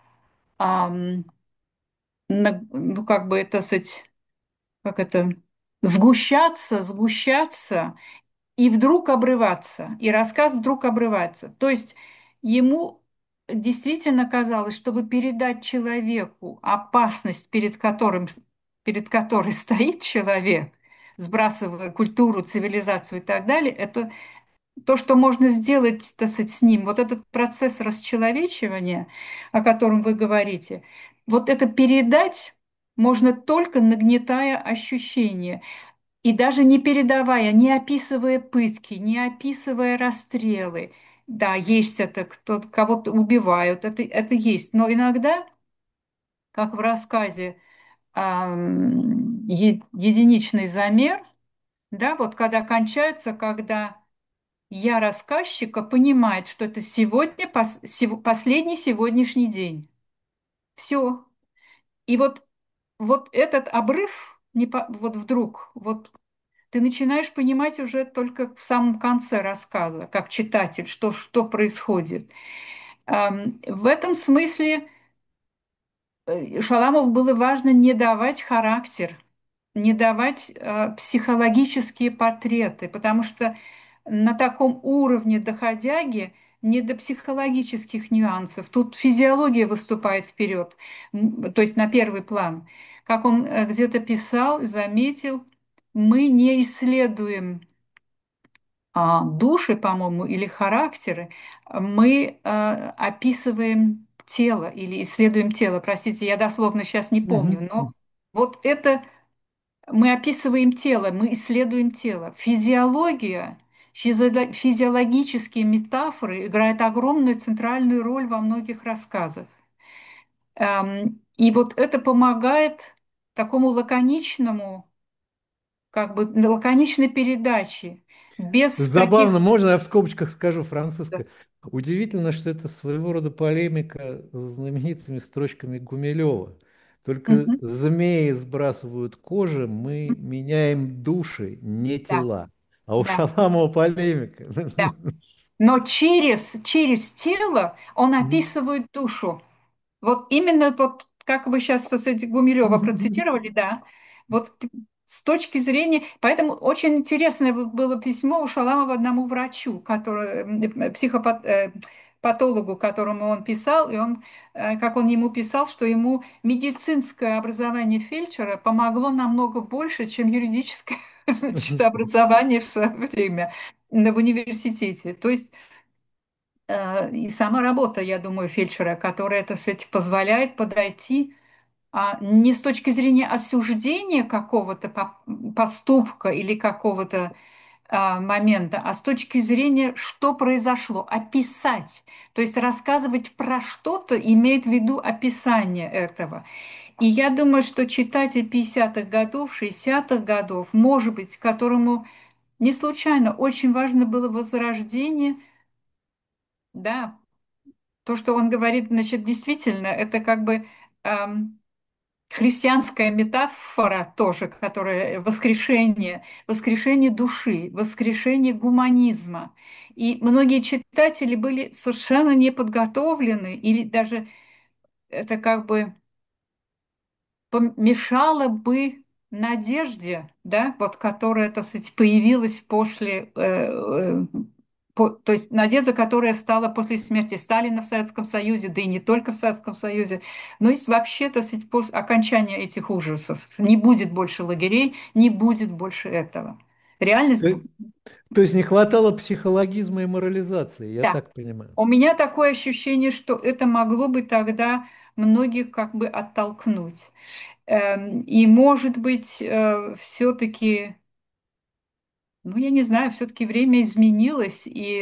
ну, как бы это, сказать, как это, сгущаться, и вдруг обрываться, и рассказ вдруг обрывается. То есть ему действительно казалось, чтобы передать человеку опасность, перед которой стоит человек, сбрасывая культуру, цивилизацию и так далее, это то, что можно сделать, так сказать, с ним. Вот этот процесс расчеловечивания, о котором вы говорите, вот это передать можно только нагнетая ощущение. И даже не передавая, не описывая пытки, не описывая расстрелы. Да, есть это, кто кого-то убивают, это есть. Но иногда, как в рассказе «Единичный замер», да, вот когда кончается, когда я рассказчика понимает, что это сегодня, последний сегодняшний день. Все. И вот этот обрыв, вот вдруг, вот ты начинаешь понимать уже только в самом конце рассказа, как читатель, что происходит. В этом смысле Шаламов было важно не давать характер, не давать психологические портреты, потому что на таком уровне доходяги не до психологических нюансов. Тут физиология выступает вперед, то есть на первый план. Как он где-то писал, заметил, мы не исследуем души, по-моему, или характеры, мы описываем тело или исследуем тело. Простите, я дословно сейчас не помню, Мгм. но вот это мы описываем тело, мы исследуем тело. Физиологические метафоры играют огромную центральную роль во многих рассказах. И вот это помогает такому лаконичному, как бы лаконичной передаче, без Забавно, каких... можно я в скобочках скажу, Франциска? Удивительно, что это своего рода полемика с знаменитыми строчками Гумилева. Только Мгм. змеи сбрасывают кожи, мы меняем души, не Да, тела. А у да, Шаламова полемика. да. Но через тело он Мгм. описывает душу. Вот именно вот, как вы сейчас, кстати, Гумилева процитировали, да, вот с точки зрения, поэтому очень интересное было письмо у Шаламова одному врачу, патологу, которому он писал, и он, как он ему писал, что ему медицинское образование фельдшера помогло намного больше, чем юридическое, значит, образование в свое время в университете. То есть и сама работа, я думаю, фельдшера, которая, так сказать, позволяет подойти не с точки зрения осуждения какого-то поступка или какого-то момента, а с точки зрения, что произошло, описать. То есть рассказывать про что-то имеет в виду описание этого. И я думаю, что читатель 50-х годов, 60-х годов, может быть, которому не случайно очень важно было возрождение, да, то, что он говорит, значит, действительно, это как бы христианская метафора тоже, которая воскрешение души, воскрешение гуманизма. И многие читатели были совершенно неподготовлены, или даже это как бы помешало бы надежде, да, вот которая, так сказать, появилась то есть надежда, которая стала после смерти Сталина в Советском Союзе, да и не только в Советском Союзе. Но есть вообще, так сказать, после окончания этих ужасов. Не будет больше лагерей, не будет больше этого. Реальность, То, то есть не хватало психологизма и морализации, я да. так понимаю. У меня такое ощущение, что это могло бы тогда многих как бы оттолкнуть. И, может быть, все-таки, ну, я не знаю, все-таки время изменилось, и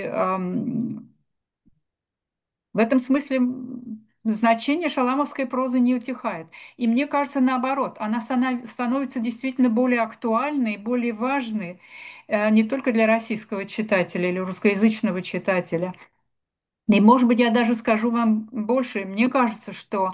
в этом смысле значение шаламовской прозы не утихает. И мне кажется, наоборот, она становится действительно более актуальной, более важной не только для российского читателя или русскоязычного читателя. И, может быть, я даже скажу вам больше. Мне кажется, что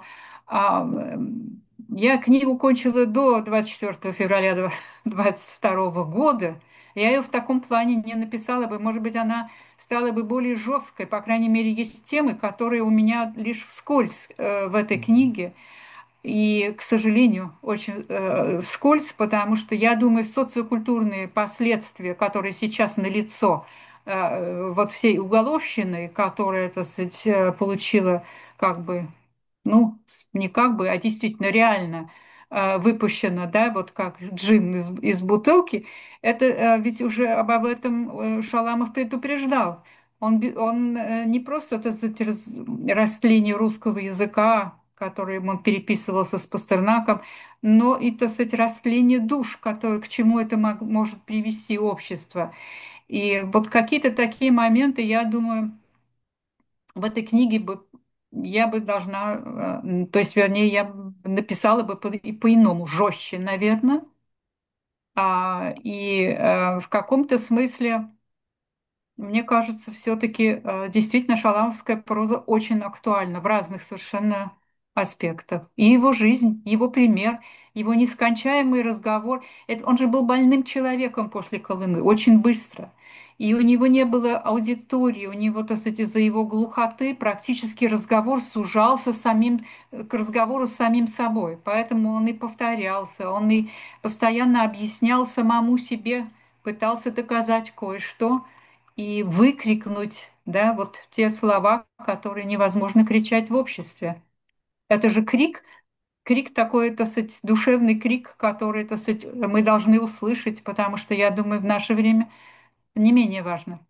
я книгу кончила до 24 февраля 22 года. Я ее в таком плане не написала бы. Может быть, она стала бы более жесткой. По крайней мере, есть темы, которые у меня лишь вскользь в этой книге. И, к сожалению, очень вскользь, потому что я думаю, социокультурные последствия, которые сейчас налицо, вот всей уголовщины, которая, так сказать, получила как бы, ну, не как бы, а действительно реально выпущена, да, вот как джин из бутылки, это ведь уже об этом Шаламов предупреждал. Он не просто, так сказать, растление русского языка, которым он переписывался с Пастернаком, но и, так сказать, растление душ, к чему это может привести общество. И вот какие-то такие моменты, я думаю, в этой книге бы я бы должна, то есть, вернее, я написала бы по-иному, жестче, наверное. В каком-то смысле мне кажется, все-таки действительно шаламовская проза очень актуальна в разных совершенно аспектах. И его жизнь, его пример, его нескончаемый разговор. Он же был больным человеком после Колымы, очень быстро. И у него не было аудитории, у него, так сказать, из-за его глухоты практически разговор сужался к разговору с самим собой. Поэтому он и повторялся, он и постоянно объяснял самому себе, пытался доказать кое-что и выкрикнуть, да, вот те слова, которые невозможно кричать в обществе. Это же крик такой, так сказать, душевный крик, который, так сказать, мы должны услышать, потому что, я думаю, в наше время не менее важно.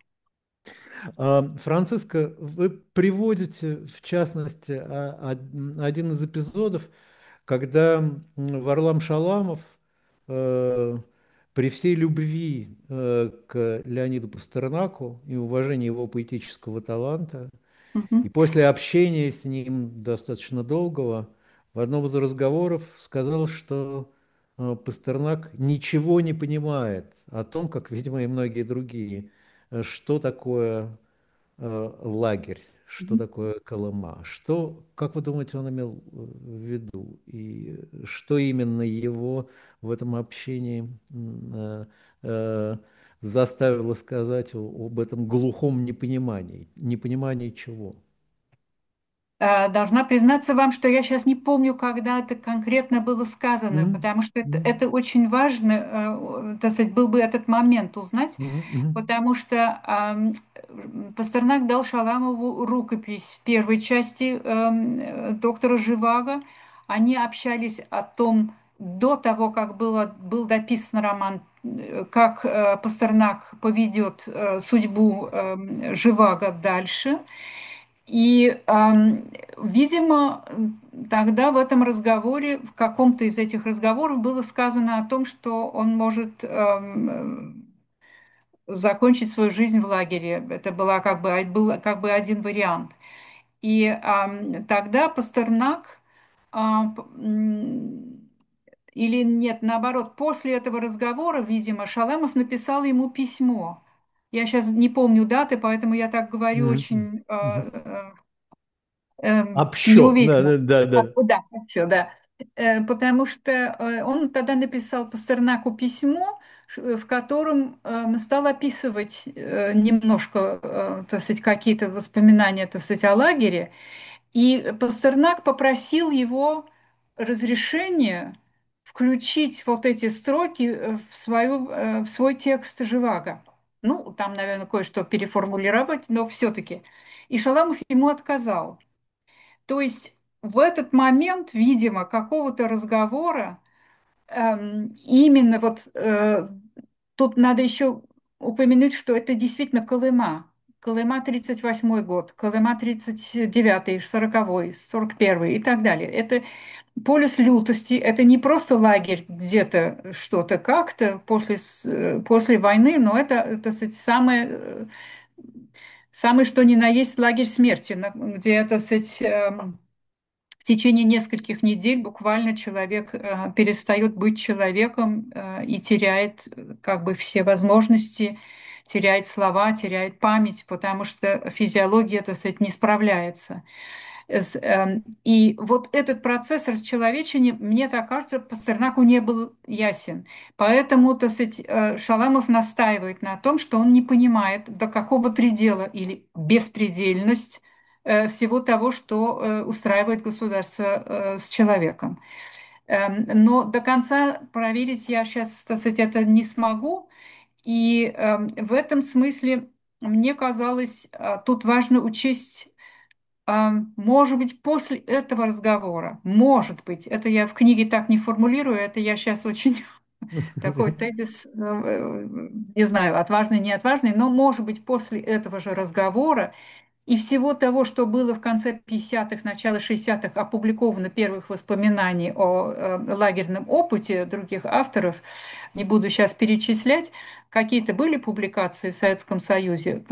Франциска, вы приводите, в частности, один из эпизодов, когда Варлам Шаламов э, при всей любви к Леониду Пастернаку и уважении его поэтического таланта, и Мгм. после общения с ним достаточно долгого, в одном из разговоров сказал, что Пастернак ничего не понимает о том, как, видимо, и многие другие, что такое лагерь, что такое Колыма, что, как вы думаете, он имел в виду, и что именно его в этом общении э, заставило сказать об этом глухом непонимании, непонимании чего? Должна признаться вам, что я сейчас не помню, когда это конкретно было сказано, Мгм. потому что Мгм. это очень важно, так сказать, был бы этот момент узнать, Мгм. Мгм. потому что Пастернак дал Шаламову рукопись первой части доктора Живаго. Они общались о том, до того, как был дописан роман, как Пастернак поведет судьбу Живаго дальше. И, видимо, тогда в этом разговоре, в каком-то из этих разговоров было сказано о том, что он может закончить свою жизнь в лагере. Это был как бы один вариант. И тогда Пастернак, или нет, наоборот, после этого разговора, видимо, Шаламов написал ему письмо. Я сейчас не помню даты, поэтому я так говорю Мгм. очень Мгм. Общо, да, неуверенно. да, да, да. Да, все, да. Потому что он тогда написал Пастернаку письмо, в котором стал описывать немножко, так сказать, какие-то воспоминания, так сказать, о лагере. И Пастернак попросил его разрешения включить вот эти строки в свой текст Живаго. Ну, там, наверное, кое-что переформулировать, но все-таки. И Шаламов ему отказал. То есть в этот момент, видимо, какого-то разговора именно тут надо еще упомянуть, что это действительно Колыма. Колыма 38 год, Колыма 39-й, 40-й, 41-й и так далее. Это полюс лютости, это не просто лагерь где-то что-то как-то после войны, но это, так сказать, самый что ни на есть лагерь смерти, где, так сказать, в течение нескольких недель буквально человек перестает быть человеком и теряет как бы все возможности, теряет слова, теряет память, потому что физиология, так сказать, не справляется. И вот этот процесс расчеловечения, мне так кажется, Пастернаку не был ясен. Поэтому, так сказать, Шаламов настаивает на том, что он не понимает, до какого предела или беспредельность всего того, что устраивает государство с человеком. Но до конца проверить я сейчас, так сказать, это не смогу. И в этом смысле мне казалось, тут важно учесть может быть, после этого разговора, может быть, это я в книге так не формулирую, это я сейчас очень такой тезис, не знаю, отважный, не отважный, но, может быть, после этого же разговора и всего того, что было в конце 50-х, начало 60-х опубликовано первых воспоминаний о лагерном опыте других авторов, не буду сейчас перечислять, какие-то были публикации в Советском Союзе,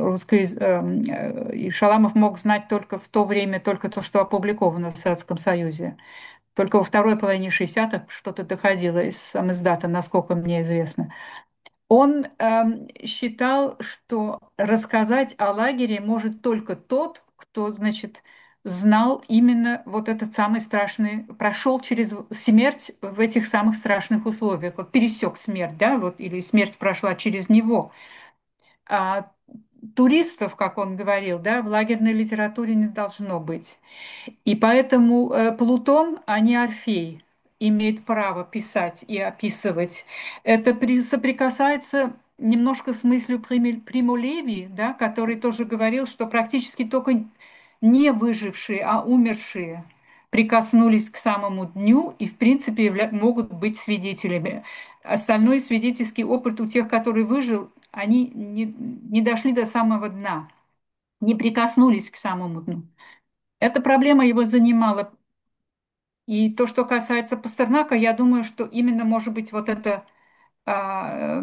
и Шаламов мог знать только в то время только то, что опубликовано в Советском Союзе. Только во второй половине 60-х что-то доходило из самиздата, насколько мне известно. Он считал, что рассказать о лагере может только тот, кто, значит, знал именно вот этот самый страшный, прошел через смерть в этих самых страшных условиях, вот пересек смерть, да, вот, или смерть прошла через него. А туристов, как он говорил, да, в лагерной литературе не должно быть. И поэтому Плутон, а не Орфей, имеет право писать и описывать. Это соприкасается немножко с мыслью Приму Леви, да, который тоже говорил, что практически только не выжившие, а умершие прикоснулись к самому дню и, в принципе, могут быть свидетелями. Остальной свидетельский опыт у тех, который выжил, они не дошли до самого дна, не прикоснулись к самому дну. Эта проблема его занимала. И то, что касается Пастернака, я думаю, что именно, может быть, вот эта, а,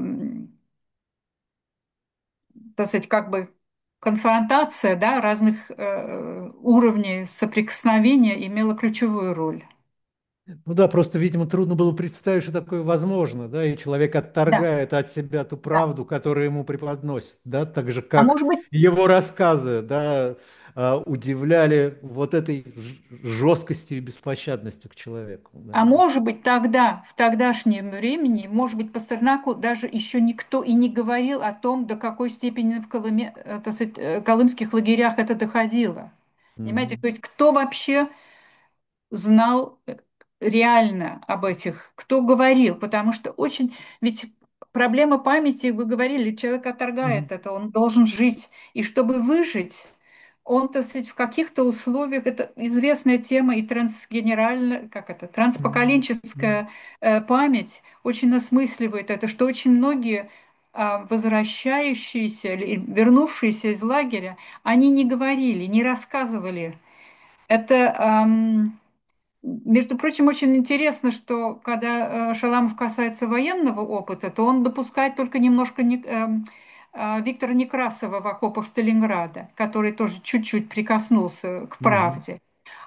так сказать, как бы конфронтация, да, разных уровней соприкосновения имела ключевую роль. Ну да, просто, видимо, трудно было представить, что такое возможно, да, и человек Да, отторгает от себя ту да. правду, которую ему преподносят, да, так же, А как может быть, его рассказы, да, удивляли вот этой жесткостью и беспощадностью к человеку, А да. может быть, тогда, в тогдашнем времени, может быть, Пастернаку даже еще никто и не говорил о том, до какой степени в Колыме, так сказать, колымских лагерях это доходило. Понимаете, Мгм. то есть кто вообще знал реально об этих, кто говорил, потому что очень, ведь проблема памяти, вы говорили, человек Мгм. отторгает это, он должен жить, и чтобы выжить, он, так сказать, в каких-то условиях, это известная тема и трансгенеральная, как это, Мгм. Мгм. транспоколенческая память очень осмысливает это, что очень многие возвращающиеся или вернувшиеся из лагеря, они не говорили, не рассказывали. Это между прочим, очень интересно, что когда Шаламов касается военного опыта, то он допускает только немножко Виктора Некрасова в окопах Сталинграда, который тоже чуть-чуть прикоснулся к Мгм. правде.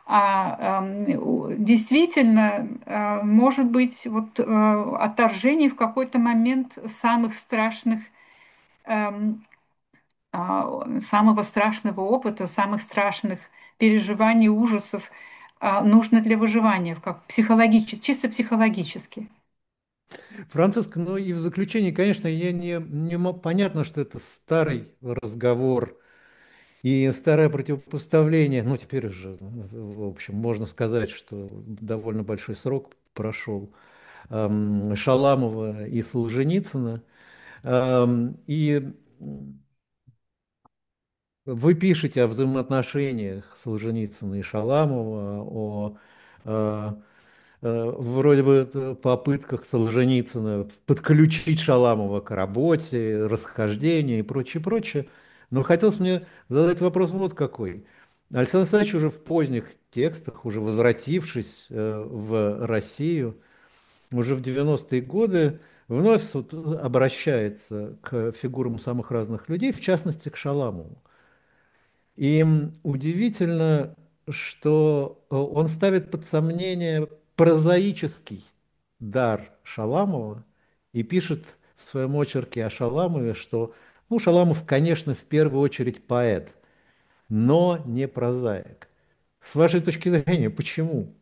Действительно, может быть, вот отторжение в какой-то момент самых страшных эм, самого страшного опыта, самых страшных переживаний, ужасов нужно для выживания, как чисто психологически. Франциск, ну и в заключение, конечно, я не мог, понятно, что это старый разговор и старое противопоставление, ну теперь уже, в общем, можно сказать, что довольно большой срок прошел, Шаламова и Солженицына. И Вы пишете о взаимоотношениях Солженицына и Шаламова, э, вроде бы попытках Солженицына подключить Шаламова к работе, расхождения и прочее, прочее. Но хотелось мне задать вопрос вот какой. Александр Александрович уже в поздних текстах, уже возвратившись в Россию, уже в 90-е годы, вновь вот обращается к фигурам самых разных людей, в частности к Шаламову. И удивительно, что он ставит под сомнение прозаический дар Шаламова и пишет в своем очерке о Шаламове, что ну, Шаламов, конечно, в первую очередь поэт, но не прозаик. С вашей точки зрения, почему?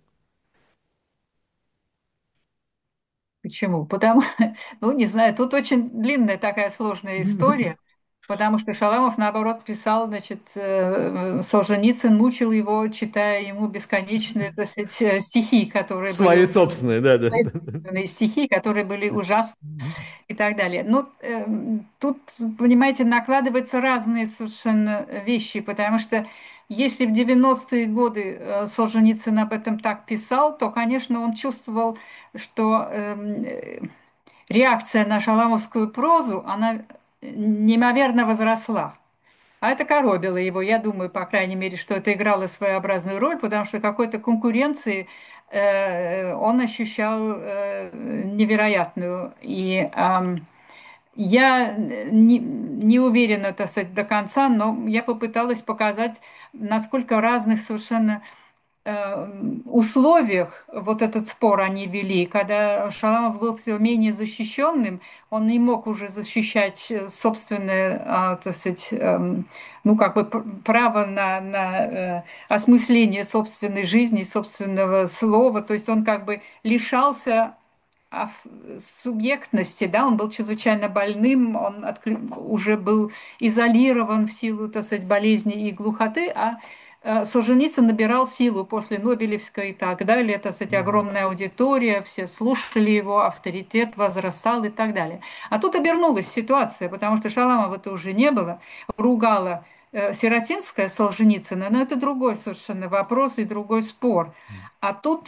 Почему? Потому, ну, не знаю, тут очень длинная такая сложная история, потому что Шаламов, наоборот, писал, значит, Солженицын мучил его, читая ему бесконечные, так сказать, стихи, которые были Свои собственные, да, да. свои собственные стихи, которые были ужасны и так далее. Ну, тут, понимаете, накладываются разные совершенно вещи, потому что если в 90-е годы Солженицын об этом так писал, то, конечно, он чувствовал, что реакция на шаламовскую прозу, она неимоверно возросла. А это коробило его. Я думаю, по крайней мере, что это играло своеобразную роль, потому что какой-то конкуренции он ощущал невероятную. И я не уверена, так сказать, до конца, но я попыталась показать, насколько разных совершенно условиях вот этот спор они вели, когда Шаламов был все менее защищенным, он не мог уже защищать собственное, так сказать, ну как бы право на осмысление собственной жизни, собственного слова, то есть он как бы лишался субъектности, да, он был чрезвычайно больным, он уже был изолирован в силу, так сказать, болезни и глухоты, а Солженицын набирал силу после Нобелевской и так далее, так сказать, Мгм. огромная аудитория, все слушали его, авторитет возрастал и так далее. А тут обернулась ситуация, потому что Шаламова-то уже не было, ругала Сиротинская Солженицына, но это другой совершенно вопрос и другой спор. А тут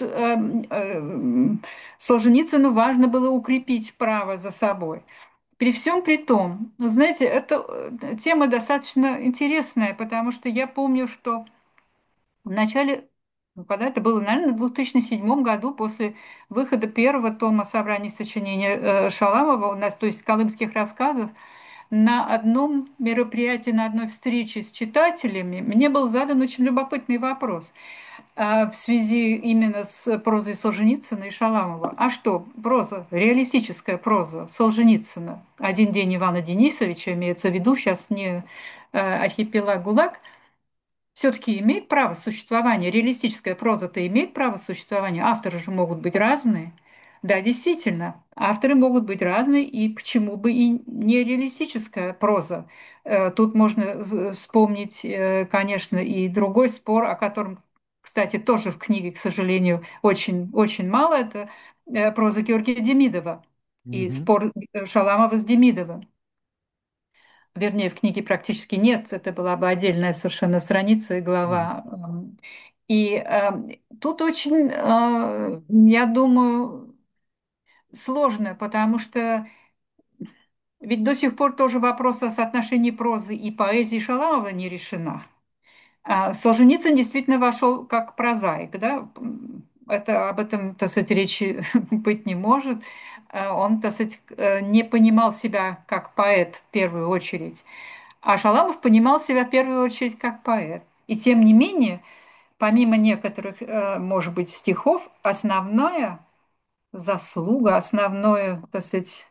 Солженицыну важно было укрепить право за собой. При всем при том, вы знаете, эта тема достаточно интересная, потому что я помню, что в начале, ну, когда это было, наверное, в 2007 году, после выхода первого тома собрания сочинений Шаламова, у нас, то есть колымских рассказов, на одном мероприятии, на одной встрече с читателями мне был задан очень любопытный вопрос в связи именно с прозой Солженицына и Шаламова. А что, проза, реалистическая проза Солженицына, «Один день Ивана Денисовича», имеется в виду сейчас не архипелаг ГУЛАГ, все-таки имеет право существования. Реалистическая проза-то имеет право существования. Авторы же могут быть разные. Да, действительно, авторы могут быть разные, и почему бы и не реалистическая проза. Тут можно вспомнить, конечно, и другой спор, о котором, кстати, тоже в книге, к сожалению, очень мало. Это проза Георгия Демидова и Мгм. спор Шаламова с Демидовым. Вернее, в книге практически нет, это была бы отдельная совершенно страница и Мгм. глава. И тут очень, я думаю, сложно, потому что ведь до сих пор тоже вопрос о соотношении прозы и поэзии Шаламова не решена. Солженицын действительно вошел как прозаик, да? Это, об этом, так сказать, речи быть не может. Он, так сказать, не понимал себя как поэт в первую очередь. А Шаламов понимал себя в первую очередь как поэт. И тем не менее, помимо некоторых, может быть, стихов, основная заслуга, основное, так сказать,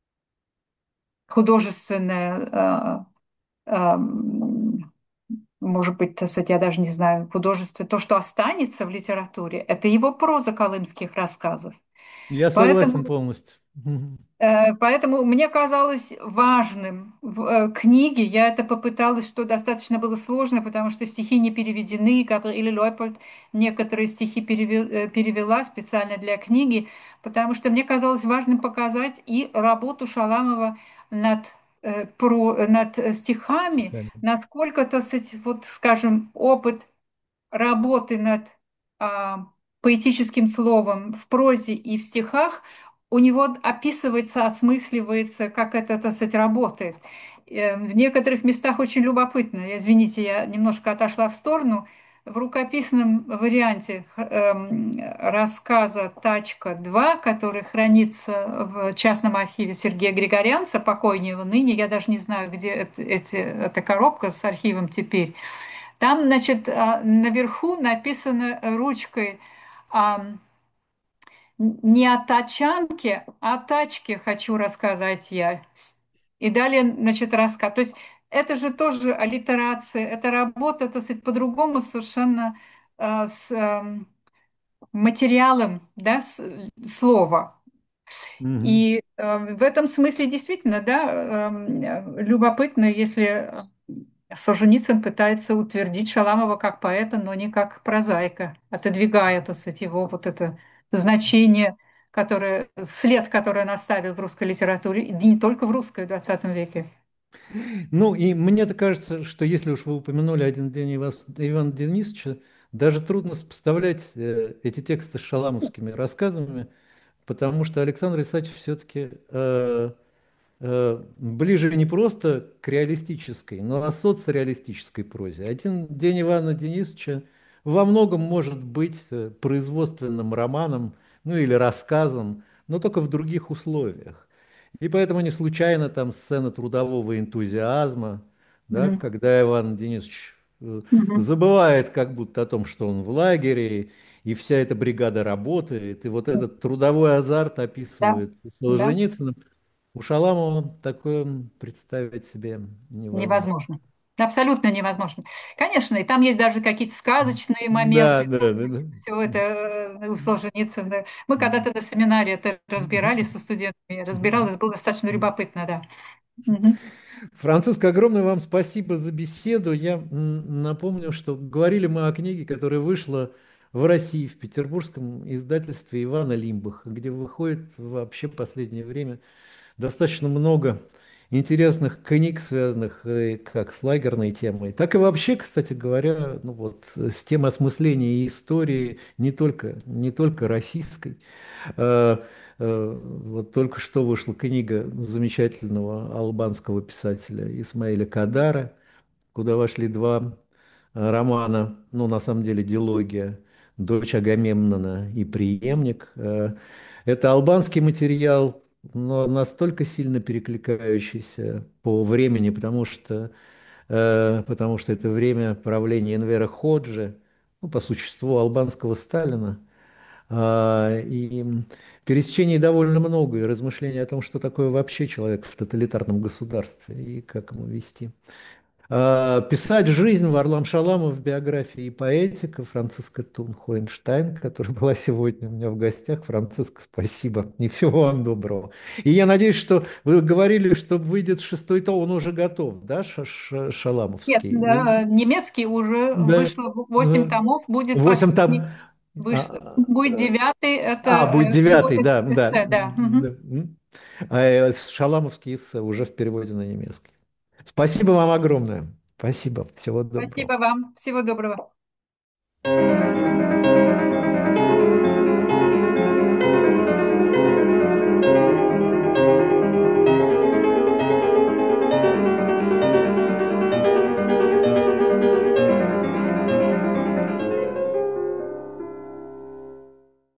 художественное, может быть, так сказать, я даже не знаю, художество, то, что останется в литературе, это его проза колымских рассказов. Я согласен Поэтому полностью. Мгм. Поэтому мне казалось важным в книге, я это попыталась, что достаточно было сложно, потому что стихи не переведены, Габриэль Лойпольд некоторые стихи перевела специально для книги, потому что мне казалось важным показать и работу Шаламова над над стихами, Стихами. насколько, так сказать, вот, скажем, опыт работы над а, поэтическим словом в прозе и в стихах у него описывается, осмысливается, как это, так сказать, работает. В некоторых местах очень любопытно. Извините, я немножко отошла в сторону. В рукописном варианте рассказа «Тачка-2», который хранится в частном архиве Сергея Григорянца, покойнего ныне, я даже не знаю, где эта коробка с архивом теперь, там, значит, наверху написано ручкой а, не о тачанке, а о тачке хочу рассказать я. И далее, значит, рассказ. То есть это же тоже аллитерация, это работа, так сказать, по-другому совершенно с материалом, да, слова. Мгм. И в этом смысле действительно, да, любопытно, если Солженицын пытается утвердить Шаламова как поэта, но не как прозаика, отодвигая, так сказать, его вот это значение, которое, след, который он оставил в русской литературе, и не только в русской в XX веке. Ну, и мне-то кажется, что если уж вы упомянули один день Ивана Денисовича, даже трудно сопоставлять эти тексты с шаламовскими рассказами, потому что Александр Исаевич все-таки ближе не просто к реалистической, но и соцреалистической прозе. Один день Ивана Денисовича во многом может быть производственным романом, ну или рассказом, но только в других условиях. И поэтому не случайно там сцена трудового энтузиазма, да, Мгм. когда Иван Денисович Мгм. забывает как будто о том, что он в лагере, и вся эта бригада работает, и вот этот трудовой азарт Да, описывает да, Солженицыным. У Шаламова такое представить себе невозможно. невозможно. Абсолютно невозможно. Конечно, и там есть даже какие-то сказочные Да, моменты. да, да, да. Все это у Солженицына. Мы когда-то на семинаре это разбирали со студентами. Я разбирала, это было достаточно любопытно, да. Мгм. Франциск, огромное вам спасибо за беседу. Я напомню, что говорили мы о книге, которая вышла в России, в петербургском издательстве Ивана Лимбаха, где выходит вообще в последнее время достаточно много интересных книг, связанных как с лагерной темой, так и вообще, кстати говоря, ну вот, с темой осмысления истории не только российской. Э, Вот только что вышла книга замечательного албанского писателя Исмаиля Кадара, куда вошли два романа, ну, на самом деле, дилогия «Дочь Агамемнона» и «Преемник». Это албанский материал, но настолько сильно перекликающийся по времени, потому что это время правления Энвера Ходжи, ну, по существу албанского Сталина. И пересечений довольно много, и размышлений о том, что такое вообще человек в тоталитарном государстве и как ему вести. Писать жизнь Варлам Шаламов в биографии и поэтика Франциска Тун-Хоенштайн, которая была сегодня у меня в гостях. Франциск, спасибо и всего вам доброго. И я надеюсь, что вы говорили, что выйдет шестой том, он уже готов, да, Нет, Шаламовский? да, немецкий уже Да. вышло 8 томов, будет 8 последний, там. будет девятый, это Будет его девятый, да, да. эссе, да. Мгм. Да. Шаламовский эссе уже в переводе на немецкий. Спасибо вам огромное. Спасибо. Всего доброго. Спасибо вам, всего доброго.